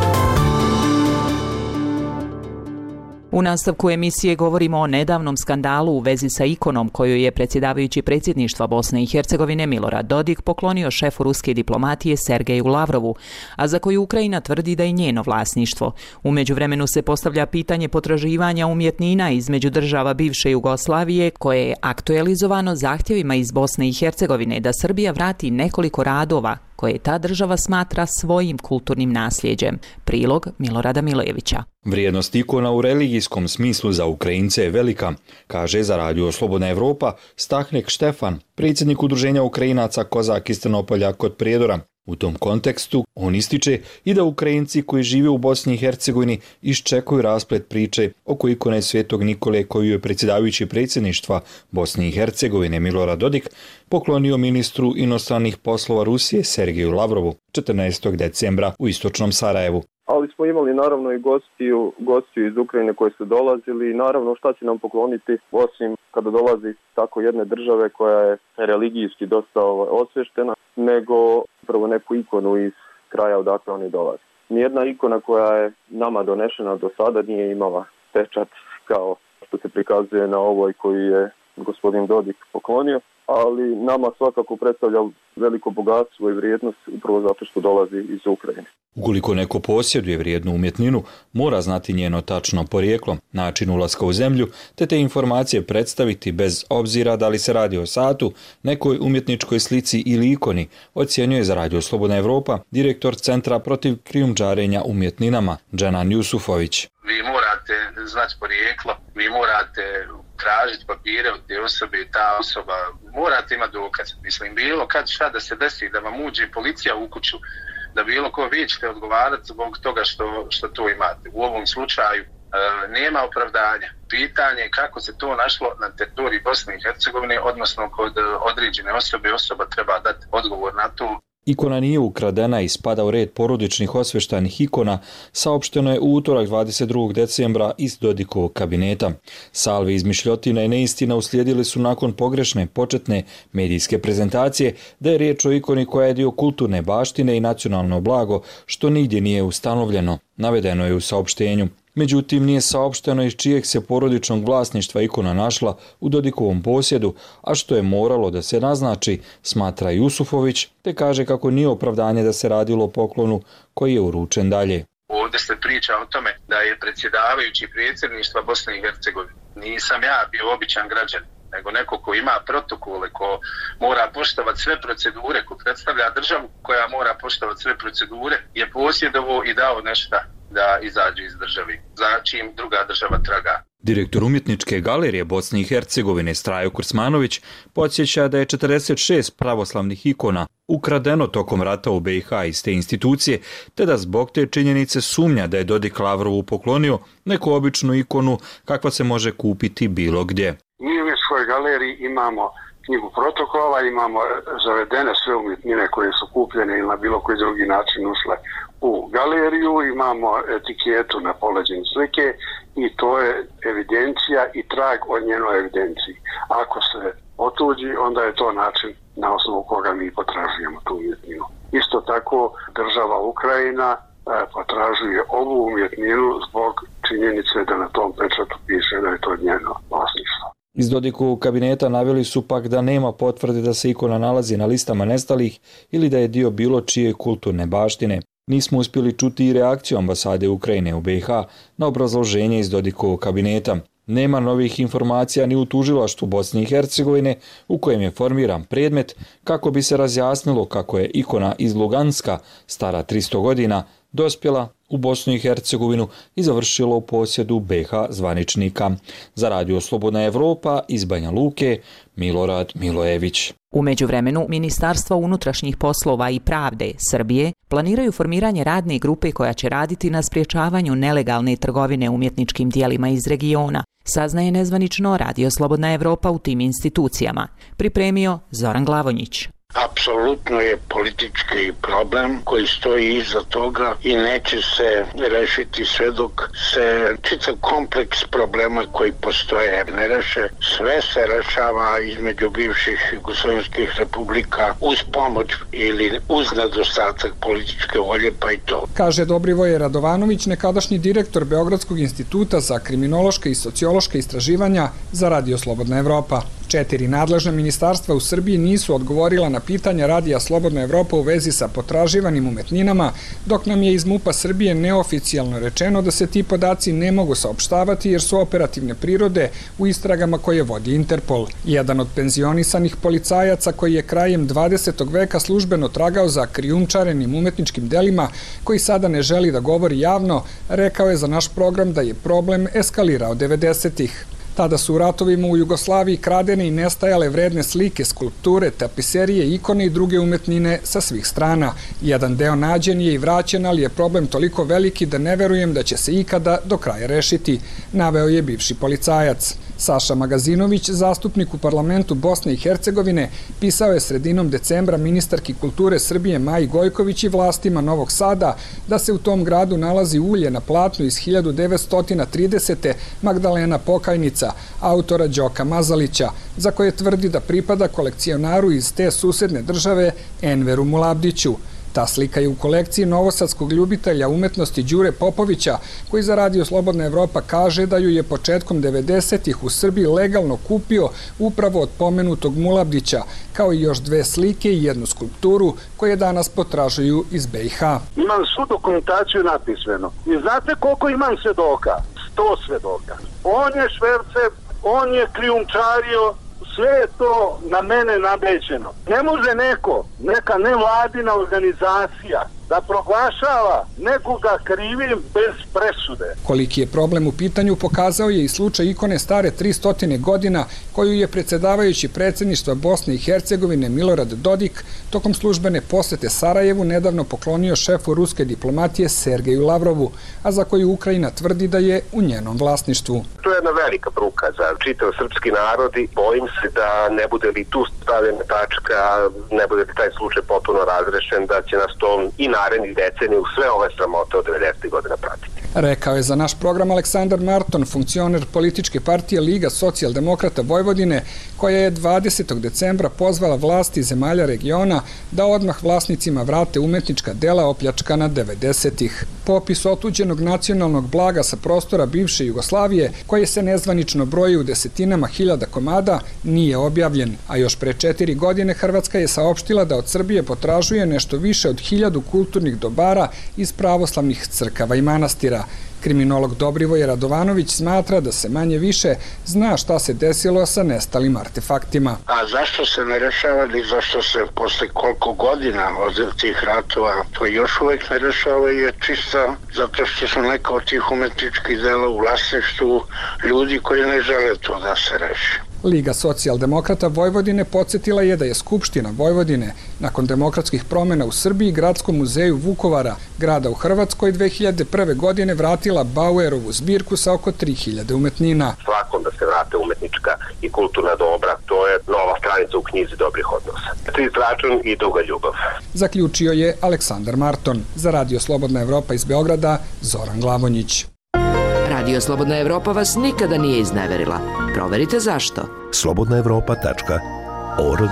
U nastavku emisije govorimo o nedavnom skandalu u vezi sa ikonom koju je predsjedavajući predsjedništva Bosne i Hercegovine Milorad Dodik poklonio šefu ruske diplomatije Sergeju Lavrovu, a za koju Ukrajina tvrdi da je njeno vlasništvo. U međuvremenu se postavlja pitanje potraživanja umjetnina između država bivše Jugoslavije, koje je aktualizovano zahtjevima iz Bosne i Hercegovine da Srbija vrati nekoliko radova koje ta država smatra svojim kulturnim nasljeđem. Prilog Milorada Milojevića. Vrijednost ikona u religijskom smislu za Ukrajince je velika, kaže za radio Slobodna Evropa Stahnek Štefan, predsjednik udruženja Ukrajinaca Kozak iz Trnopolja kod Prijedora. U tom kontekstu on ističe i da Ukrajinci koji žive u Bosni i Hercegovini iščekuju rasplet priče oko ikone Svetog Nikole koju je predsjedavajući predsjedništva Bosne i Hercegovine Milorad Dodik poklonio ministru inostranih poslova Rusije Sergeju Lavrovu četrnaestog decembra u istočnom Sarajevu. Ali smo imali naravno i gostiju, gostiju iz Ukrajine koji su dolazili i naravno šta će nam pokloniti osim kada dolazi tako jedne države koja je religijski dosta osvještena, nego prvo neku ikonu iz kraja odakle oni dolaze. Nijedna ikona koja je nama donešena do sada nije imala pečat kao što se prikazuje na ovoj koju je gospodin Dodik poklonio, ali nama svakako predstavlja veliko bogatstvo i vrijednost upravo zato što dolazi iz Ukrajine. Ukoliko neko posjeduje vrijednu umjetninu, mora znati njeno tačno porijeklo, način ulaska u zemlju, te te informacije predstaviti bez obzira da li se radi o satu, nekoj umjetničkoj slici ili ikoni, ocjenjuje za radio Slobodna Evropa direktor Centra protiv krijumčarenja umjetninama Dženan Jusufović. Vi morate znati porijeklo, vi morate tražiti papire od te osobe i ta osoba, morate imati dokaz. Mislim, bilo kad šta da se desi, da vam uđe policija u kuću, da bilo ko vi ćete odgovarati zbog toga što, što to imate. U ovom slučaju e, nema opravdanja. Pitanje je kako se to našlo na teritoriji Bosne i Hercegovine, odnosno kod određene osobe, osoba treba dati odgovor na to. Ikona nije ukradena i spada u red porodičnih osveštanih ikona, saopšteno je u utorak dvadeset drugog decembra iz Dodikovog kabineta. Salve izmišljotina i neistina uslijedile su nakon pogrešne početne medijske prezentacije da je riječ o ikoni koja je dio kulturne baštine i nacionalno blago, što nigdje nije ustanovljeno, navedeno je u saopštenju. Međutim, nije saopšteno iz čijeg se porodičnog vlasništva ikona našla u Dodikovom posjedu, a što je moralo da se naznači, smatra Jusufović, te kaže kako nije opravdanje da se radilo o poklonu koji je uručen dalje. Ovdje se priča o tome da je predsjedavajući predsjedništva Bosne i Hercegovine. Nisam ja bio običan građan, nego neko ko ima protokole, ko mora poštovati sve procedure, ko predstavlja državu koja mora poštovati sve procedure, je posjedovo i dao nešto da izađe iz državi, za čim druga država traga. Direktor umjetničke galerije Bosne i Hercegovine Strajo Kursmanović podsjeća da je četrdeset šest pravoslavnih ikona ukradeno tokom rata u B i H iz te institucije, te da zbog te činjenice sumnja da je Dodik Lavrovu poklonio neku običnu ikonu kakva se može kupiti bilo gdje. Mi u svojoj galeriji imamo knjigu protokola, imamo zavedene sve umjetnine koje su kupljene ili na bilo koji drugi način ušle u galeriju, imamo etiketu na poleđini slike i to je evidencija i trag o njenoj evidenciji. Ako se otuđi, onda je to način na osnovu koga mi potražujemo tu umjetninu. Isto tako država Ukrajina potražuje ovu umjetninu zbog činjenice da na tom pečatu piše da je to njeno vlasništvo. Iz Dodikovog kabineta naveli su pak da nema potvrde da se ikona nalazi na listama nestalih ili da je dio bilo čije kulturne baštine. Nismo uspjeli čuti i reakciju ambasade Ukrajine u B i H na obrazloženje iz Dodikovog kabineta. Nema novih informacija ni u tužilaštvu Bosne i Hercegovine u kojem je formiran predmet kako bi se razjasnilo kako je ikona iz Luganska, stara tristo godina, dospjela u Bosnu i Hercegovinu i završila u posjedu B i H zvaničnika. Za radio Slobodna Evropa iz Banja Luke, Milorad Milojević. U međuvremenu, Ministarstvo unutrašnjih poslova i pravde Srbije planiraju formiranje radne grupe koja će raditi na sprječavanju nelegalne trgovine umjetničkim dijelima iz regiona, saznaje nezvanično radio Slobodna Evropa u tim institucijama. Pripremio Zoran Glavonjić. Apsolutno je politički problem koji stoji iza toga i neće se rešiti sve dok se čitav kompleks problema koji postoje ne reše. Sve se rešava između bivših jugoslovenskih republika uz pomoć ili uz nedostatak političke volje, pa i to. Kaže Dobrivoje Radovanović, nekadašnji direktor Beogradskog instituta za kriminološka i sociološka istraživanja za Radio Slobodna Evropa. Četiri nadležna ministarstva u Srbiji nisu odgovorila na pitanja Radija Slobodna Evropa u vezi sa potraživanim umetninama, dok nam je iz MUP-a Srbije neoficijalno rečeno da se ti podaci ne mogu saopštavati jer su operativne prirode u istragama koje vodi Interpol. Jedan od penzionisanih policajaca koji je krajem dvadesetog veka službeno tragao za krijumčarenim umetničkim delima, koji sada ne želi da govori javno, rekao je za naš program da je problem eskalirao devedesetih. Tada su u ratovima u Jugoslaviji kradene i nestajale vredne slike, skulpture, tapiserije, ikone i druge umetnine sa svih strana. Jedan deo nađen je i vraćen, ali je problem toliko veliki da ne verujem da će se ikada do kraja rešiti, naveo je bivši policajac. Saša Magazinović, zastupnik u parlamentu Bosne i Hercegovine, pisao je sredinom decembra ministarki kulture Srbije Maji Gojković i vlastima Novog Sada da se u tom gradu nalazi ulje na platnu iz hiljadu devetsto tridesete. Magdalena Pokajnica, autora Đoka Mazalića, za koje tvrdi da pripada kolekcionaru iz te susedne države Enveru Mulabdiću. Ta slika je u kolekciji novosadskog ljubitelja umetnosti Đure Popovića, koji za Radio Slobodna Evropa kaže da ju je početkom devedesetih u Srbiji legalno kupio upravo od pomenutog Mulabdića, kao i još dve slike i jednu skulpturu koje danas potražuju iz be i ha. Imam svu dokumentaciju napismeno. I znate koliko imam svedoka? Sto svedoka. On je šverce, on je krijumčario, sve je to na mene nabeđeno. Ne može neko, neka nevladina organizacija da proglašava nekoga krivim bez presude. Koliki je problem u pitanju pokazao je i slučaj ikone stare tristo godina koju je predsjedavajući predsjedništva Bosne i Hercegovine Milorad Dodik tokom službene posete Sarajevu nedavno poklonio šefu ruske diplomatije Sergeju Lavrovu, a za koju Ukrajina tvrdi da je u njenom vlasništvu. To je jedna velika bruka za čitav srpski narod i bojim se da ne bude li tu stavljena tačka, ne bude li taj slučaj potpuno razrešen, da će nas to i narednih deceniju sve ove sramote od devedesetih godina pratiti. Rekao je za naš program Aleksandar Marton, funkcioner političke partije Liga socijaldemokrata Vojvodine, koja je dvadesetog decembra pozvala vlasti zemalja regiona da odmah vlasnicima vrate umetnička dela opljačkana devedesetih. Popis otuđenog nacionalnog blaga sa prostora bivše Jugoslavije, koje se nezvanično broji u desetinama hiljada komada, nije objavljen, a još pre četiri godine Hrvatska je saopštila da od Srbije potražuje nešto više od hiljadu kulturnih dobara iz pravoslavnih crkava i manastira. Kriminolog Dobrivoje Radovanović smatra da se manje više zna šta se desilo sa nestalim artefaktima. A zašto se ne rešava ili zašto se posle koliko godina od tih ratova to još uvek ne rešava je čista zato što su neka od tih umetničkih dela u vlasništvu ljudi koji ne žele to da se reši. Liga socijaldemokrata Vojvodine podsjetila je da je Skupština Vojvodine nakon demokratskih promjena u Srbiji Gradskom muzeju Vukovara, grada u Hrvatskoj, dve hiljade prve. godine vratila Bauerovu zbirku sa oko tri hiljade umetnina. Svakom da se vrate umetnička i kulturna dobra, to je nova stranica u knjizi dobrih odnosa. Čist račun i duga ljubav. Zaključio je Aleksandar Marton. Za Radio Slobodna Evropa iz Beograda, Zoran Glavonjić. Radio Slobodna Evropa vas nikada nije izneverila. Proverite zašto. slobodna evropa tačka org.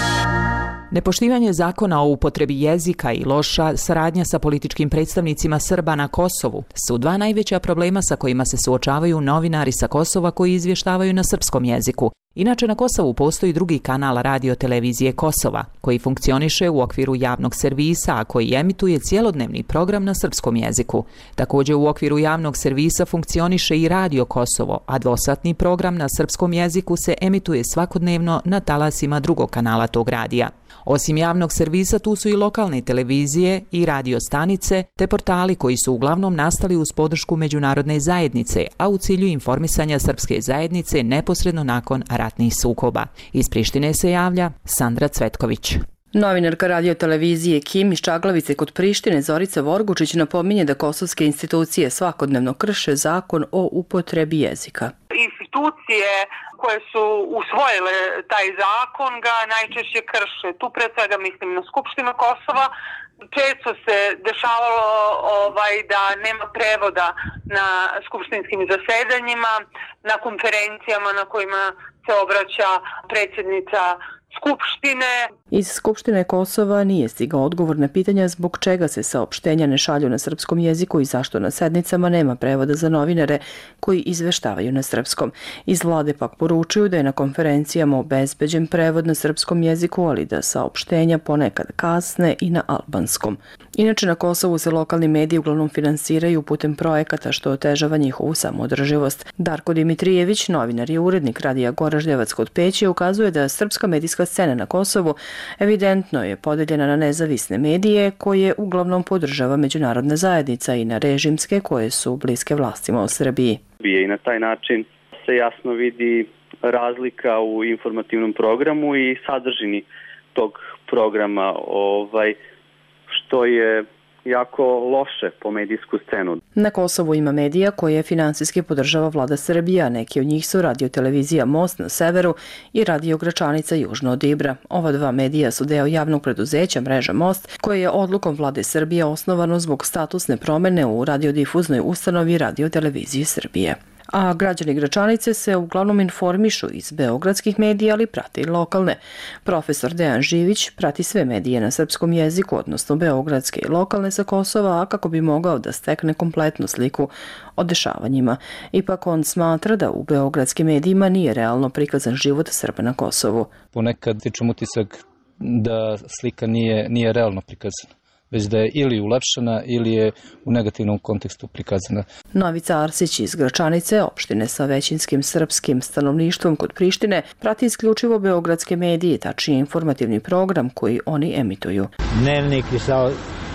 Nepoštivanje zakona o upotrebi jezika i loša saradnja sa političkim predstavnicima Srba na Kosovu su dva najveća problema sa kojima se suočavaju novinari sa Kosova koji izvještavaju na srpskom jeziku. Inače, na Kosovu postoji drugi kanal radio televizije Kosova, koji funkcioniše u okviru javnog servisa, a koji emituje cjelodnevni program na srpskom jeziku. Također u okviru javnog servisa funkcioniše i Radio Kosovo, a dvosatni program na srpskom jeziku se emituje svakodnevno na talasima drugog kanala tog radija. Osim javnog servisa, tu su i lokalne televizije i radio stanice, te portali koji su uglavnom nastali uz podršku međunarodne zajednice, a u cilju informisanja srpske zajednice neposredno nakon ratnih sukoba. Iz Prištine se javlja Sandra Cvetković. Novinarka radio televizije Kim iz Čaglavice kod Prištine Zorica Vorgučić napominje da kosovske institucije svakodnevno krše zakon o upotrebi jezika. institucije koje su usvojile taj zakon ga najčešće krše. Tu pre svega mislim na Skupštinu Kosova. Često se dešavalo ovaj, da nema prevoda na skupštinskim zasedanjima, na konferencijama na kojima se obraća predsjednica Skupštine. Iz Skupštine Kosova nije stigao odgovor na pitanja zbog čega se saopštenja ne šalju na srpskom jeziku i zašto na sednicama nema prevoda za novinare koji izveštavaju na srpskom. Iz vlade pak poručuju da je na konferencijama obezbeđen prevod na srpskom jeziku, ali da saopštenja ponekad kasne i na albanskom. Inače, na Kosovu se lokalni mediji uglavnom finansiraju putem projekata što otežava njihovu samoodrživost. Darko Dimitrijević, novinar i urednik radija Goraždjevac kod Peći, ukazuje da srpska medijska scena na Kosovu evidentno je podeljena na nezavisne medije koje uglavnom podržava međunarodna zajednica i na režimske koje su bliske vlastima u Srbiji. I na taj način se jasno vidi razlika u informativnom programu i sadržini tog programa, ovaj, što je jako loše po medijsku scenu. Na Kosovu ima medija koje finansijski podržava vlada Srbije, a neki od njih su radiotelevizija Most na severu i radio Gračanica južno od Ibra. Ova dva medija su deo javnog preduzeća mreža Most, koje je odlukom vlade Srbije osnovano zbog statusne promene u radiodifuznoj ustanovi radiotelevizije Srbije. A građani Gračanice se uglavnom informišu iz beogradskih medija, ali prate i lokalne. Profesor Dejan Živić prati sve medije na srpskom jeziku, odnosno beogradske i lokalne sa Kosova, a kako bi mogao da stekne kompletnu sliku o dešavanjima. Ipak on smatra da u beogradskim medijima nije realno prikazan život Srba na Kosovu. Ponekad stičem utisak da slika nije, nije realno prikazana, već da je ili ulepšana ili je u negativnom kontekstu prikazana. Novica Arsić iz Gračanice, opštine sa većinskim srpskim stanovništvom kod Prištine, prati isključivo beogradske medije, tačnije informativni program koji oni emituju. Dnevnik i sao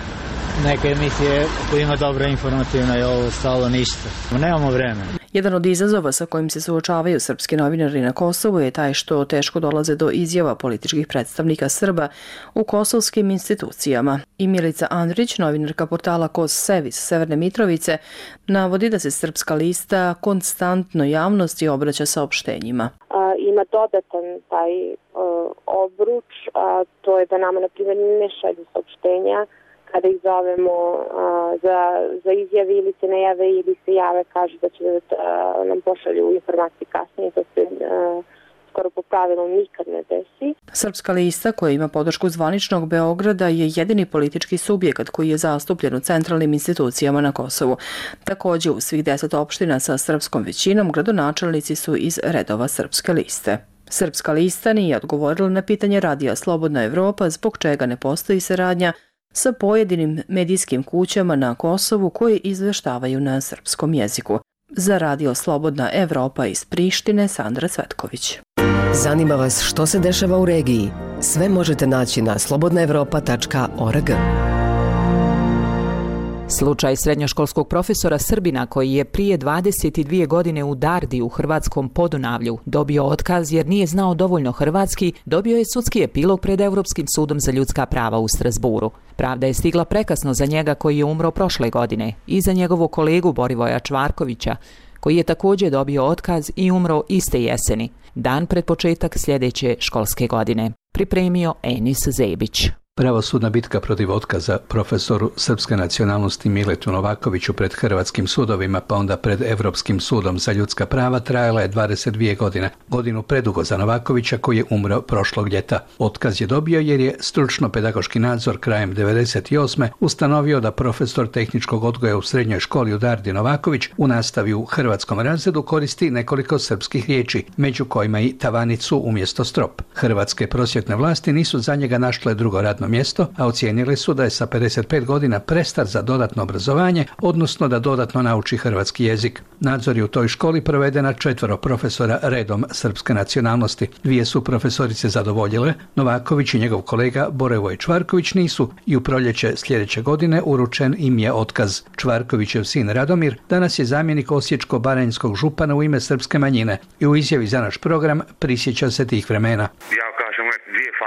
neke emisije koje ima dobra informativna i ovo stalo ništa. Nemamo vremena. Jedan od izazova sa kojim se suočavaju srpski novinari na Kosovu je taj što teško dolaze do izjava političkih predstavnika Srba u kosovskim institucijama. I Milica Andrić, novinarka portala Kos Sev iz Severne Mitrovice, navodi da se Srpska lista konstantno javnosti obraća saopštenjima. Ima dodatan taj uh, obruč, a to je da nama, na primjer, ne šalju saopštenja kada ih zovemo a, za, za izjave ili se ne jave ili se jave, kažu da će da nam pošalju informacije kasnije, to se a, skoro po pravilu nikad ne desi. Srpska lista, koja ima podršku zvaničnog Beograda, je jedini politički subjekat koji je zastupljen u centralnim institucijama na Kosovu. Također, u svih deset opština sa srpskom većinom gradonačelnici su iz redova Srpske liste. Srpska lista nije odgovorila na pitanje radija Slobodna Evropa zbog čega ne postoji saradnja sa pojedinim medijskim kućama na Kosovu koji izveštavaju na srpskom jeziku. Za radio Slobodna Evropa iz Prištine, Sandra Cvetković. Zanima vas što se dešava u regiji? Sve možete naći na slobodna evropa tačka org. Slučaj srednjoškolskog profesora Srbina koji je prije dvadeset dvije godine u Dardi u hrvatskom Podunavlju dobio otkaz jer nije znao dovoljno hrvatski, dobio je sudski epilog pred Europskim sudom za ljudska prava u Strasburu. Pravda je stigla prekasno za njega koji je umro prošle godine i za njegovog kolegu Borivoja Čvarkovića, koji je također dobio otkaz i umro iste jeseni, dan pred početak sljedeće školske godine. Pripremio Enis Zebić. Pravosudna bitka protiv otkaza profesoru srpske nacionalnosti Miletu Novakoviću pred hrvatskim sudovima pa onda pred Europskim sudom za ljudska prava trajala je dvadeset dvije godine. Godinu predugo za Novakovića koji je umro prošlog ljeta. Otkaz je dobio jer je stručno-pedagoški nadzor krajem devedeset osme ustanovio da profesor tehničkog odgoja u srednjoj školi u Dardi Novaković u nastavi u hrvatskom razredu koristi nekoliko srpskih riječi, među kojima i tavanicu umjesto strop. Hrvatske prosvjetne vlasti nisu za njega našle drugo radno mjesto, a ocijenili su da je sa pedeset pet godina prestar za dodatno obrazovanje, odnosno da dodatno nauči hrvatski jezik. Nadzor je u toj školi provedena četvero profesora redom srpske nacionalnosti. Dvije su profesorice zadovoljile, Novaković i njegov kolega Borevoj Čvarković nisu i u proljeće sljedeće godine uručen im je otkaz. Čvarkovićev sin Radomir danas je zamjenik osječko-baranjskog župana u ime srpske manjine i u izjavi za naš program prisjeća se tih vremena. Ja kažem, dvije familije su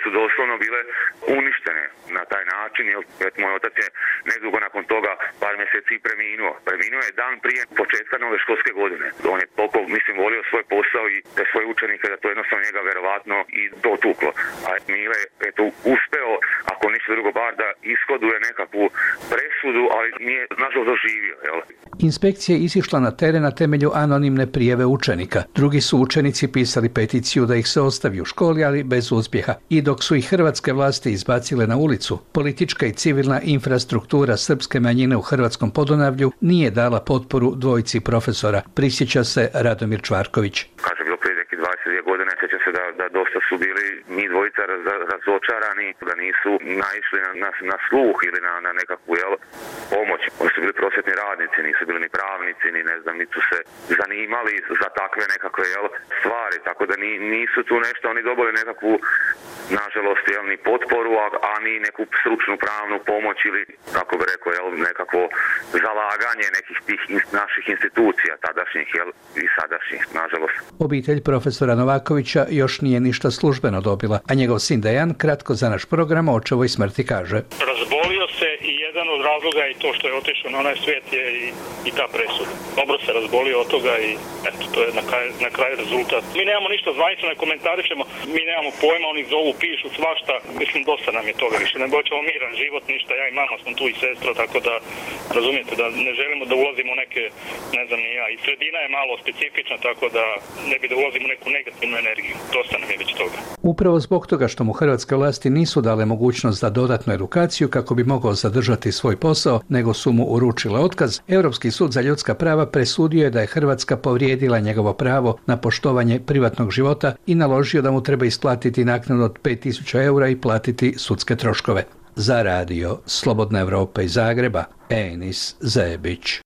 su doslovno bile uništene na taj način, jer moj otac je nedugo nakon toga par mjeseci preminuo. Preminuo je dan prije početka nove školske godine. On je toliko, mislim, volio svoj posao i te svoje učenike da to jednostavno njega verovatno i dotuklo. A Mile je eto, uspeo, ako ništa drugo, bar da ishoduje nekakvu presudu, ali nije nažalost doživio. Jel? Inspekcija je izišla na teren na temelju anonimne prijave učenika. Drugi su učenici pisali peticiju da ih se ostavi u školi, ali bez uspjeha. I dok su ih hrvatske vlasti izbacile na ulicu, politička i civilna infrastruktura srpske manjine u Hrvatskom Podunavlju nije dala potporu dvojici profesora, prisjeća se Radomir Čvarković. Kaže, bilo prije neki dvadeset dvije godine, sjećam se da, da dosta su bili mi dvojica raz, razočarani, da nisu naišli na, na, na sluh ili na, na nekakvu jel, pomoć. Oni su bili prosvjetni radnici, nisu bili ni pravnici, ni ne znam, nisu se zanimali za takve nekakve jel, stvari, tako da ni, nisu tu nešto, oni dobili nekakvu, nažalost, jel, ni potporu, a, a ni neku stručnu pravnu pomoć ili, kako bi rekao, jel, nekakvo zalaganje nekih tih naših institucija, tadašnjih jel, i sadašnjih, nažalost. Obitelj profesora Novakovića još nije ništa službeno dobila, a njegov sin Dejan kratko za naš program o očevoj smrti kaže. Razbolio se i jedan od razloga i to što je otišao na onaj svijet je i, i ta presuda. Dobro se razbolio od toga i eto, to je na kraju, na kraju rezultat. Mi nemamo ništa zvanično, ne komentarišemo, mi nemamo pojma, oni zovu, pišu svašta, mislim dosta nam je toga više. Ne boćemo miran život, ništa, ja i mama smo tu i sestra, tako da razumijete da ne želimo da ulazimo u neke, ne znam ni ja, i sredina je malo specifična, tako da ne bi da ulazimo u neku negativnu energiju. Dosta nam je već toga. Upravo zbog toga što mu hrvatske vlasti nisu dale mogućnost za dodatnu edukaciju kako bi mogao zadržati svoj posao, nego su mu uručile otkaz, Europski sud za ljudska prava presudio je da je Hrvatska povrijedila njegovo pravo na poštovanje privatnog života i naložio da mu treba isplatiti naknadu od pet tisuća eura i platiti sudske troškove. Za radio Slobodna Evropa iz Zagreba, Enis Zebić.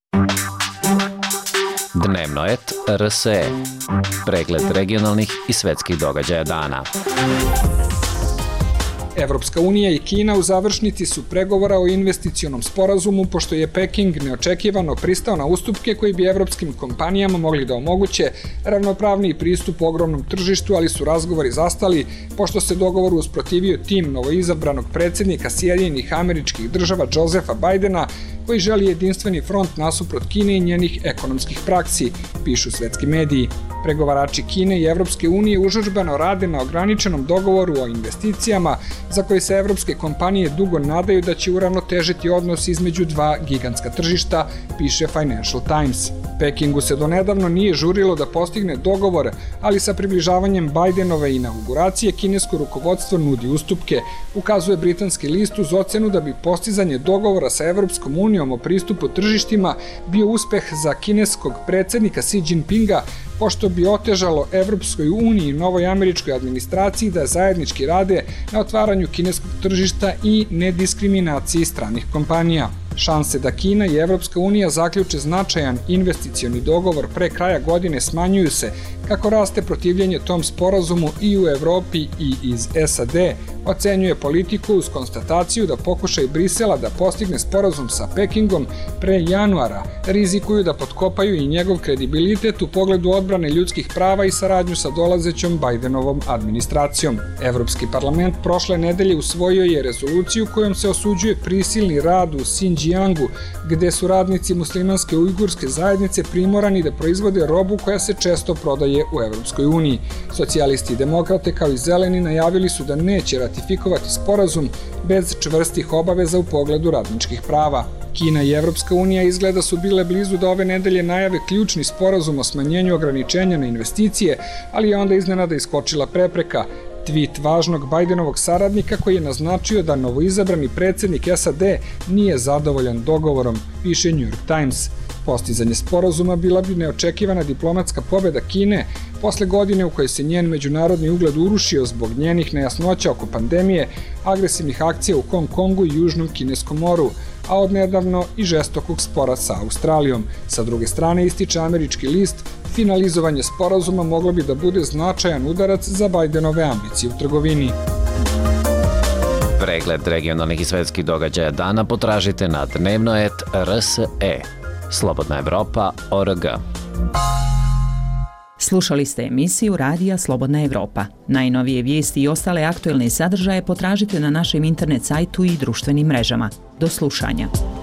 Dnevno et R S E. Pregled regionalnih i svetskih događaja dana. Evropska unija i Kina u završnici su pregovora o investicionom sporazumu, pošto je Peking neočekivano pristao na ustupke koji bi evropskim kompanijama mogli da omoguće ravnopravniji pristup ogromnom tržištu, ali su razgovori zastali, pošto se dogovoru usprotivio tim novoizabranog predsjednika Sjedinjenih Američkih Država Josefa Bidena, koji želi jedinstveni front nasuprot Kine i njenih ekonomskih praksi, pišu svetski mediji. Pregovarači Kine i Evropske unije užurbano rade na ograničenom dogovoru o investicijama za koje se evropske kompanije dugo nadaju da će uravnotežiti odnos između dva gigantska tržišta, piše Financial Times. Pekingu se donedavno nije žurilo da postigne dogovor, ali sa približavanjem Bidenove inauguracije kinesko rukovodstvo nudi ustupke, ukazuje britanski list uz ocenu da bi postizanje dogovora sa Evropskom unijom o pristupu tržištima bio uspeh za kineskog predsjednika Xi Jinpinga, pošto bi otežalo Evropskoj uniji i novoj američkoj administraciji da zajednički rade na otvaranju kineskog tržišta i nediskriminaciji stranih kompanija. Šanse da Kina i Evropska unija zaključe značajan investicioni dogovor pre kraja godine smanjuju se, kako raste protivljenje tom sporazumu i u Evropi i iz S A D, ocenjuje Politiku uz konstataciju da pokušaj Brisela da postigne sporazum sa Pekingom pre januara rizikuju da potkopaju i njegov kredibilitet u pogledu odbrane ljudskih prava i saradnju sa dolazećom Bidenovom administracijom. Evropski parlament prošle nedelje usvojio je rezoluciju kojom se osuđuje prisilni rad u Xinjiangu, gde su radnici muslimanske ujgurske zajednice primorani da proizvode robu koja se često prodaje u Evropskoj uniji. Socijalisti i demokrate kao i zeleni najavili su da neće ratifikovati sporazum bez čvrstih obaveza u pogledu radničkih prava. Kina i Evropska unija izgleda su bile blizu da ove nedelje najave ključni sporazum o smanjenju ograničenja na investicije, ali je onda iznenada iskočila prepreka. Tweet važnog Bidenovog saradnika koji je naznačio da novoizabrani predsjednik S A D nije zadovoljan dogovorom, piše New York Times. Postizanje sporazuma bila bi neočekivana diplomatska pobjeda Kine posle godine u kojoj se njen međunarodni ugled urušio zbog njenih nejasnoća oko pandemije, agresivnih akcija u Hong Kongu i Južnom Kineskom moru, a odnedavno i žestokog spora sa Australijom. Sa druge strane, ističe američki list, finalizovanje sporazuma moglo bi da bude značajan udarac za Bidenove ambicije u trgovini. Pregled regionalnih i svetskih događaja dana potražite na dnevno et R S E. Slobodna Evropa, O R G. Slušali ste emisiju Radija Slobodna Evropa. Najnovije vijesti i ostale aktuelne sadržaje potražite na našem internet sajtu i društvenim mrežama. Do slušanja.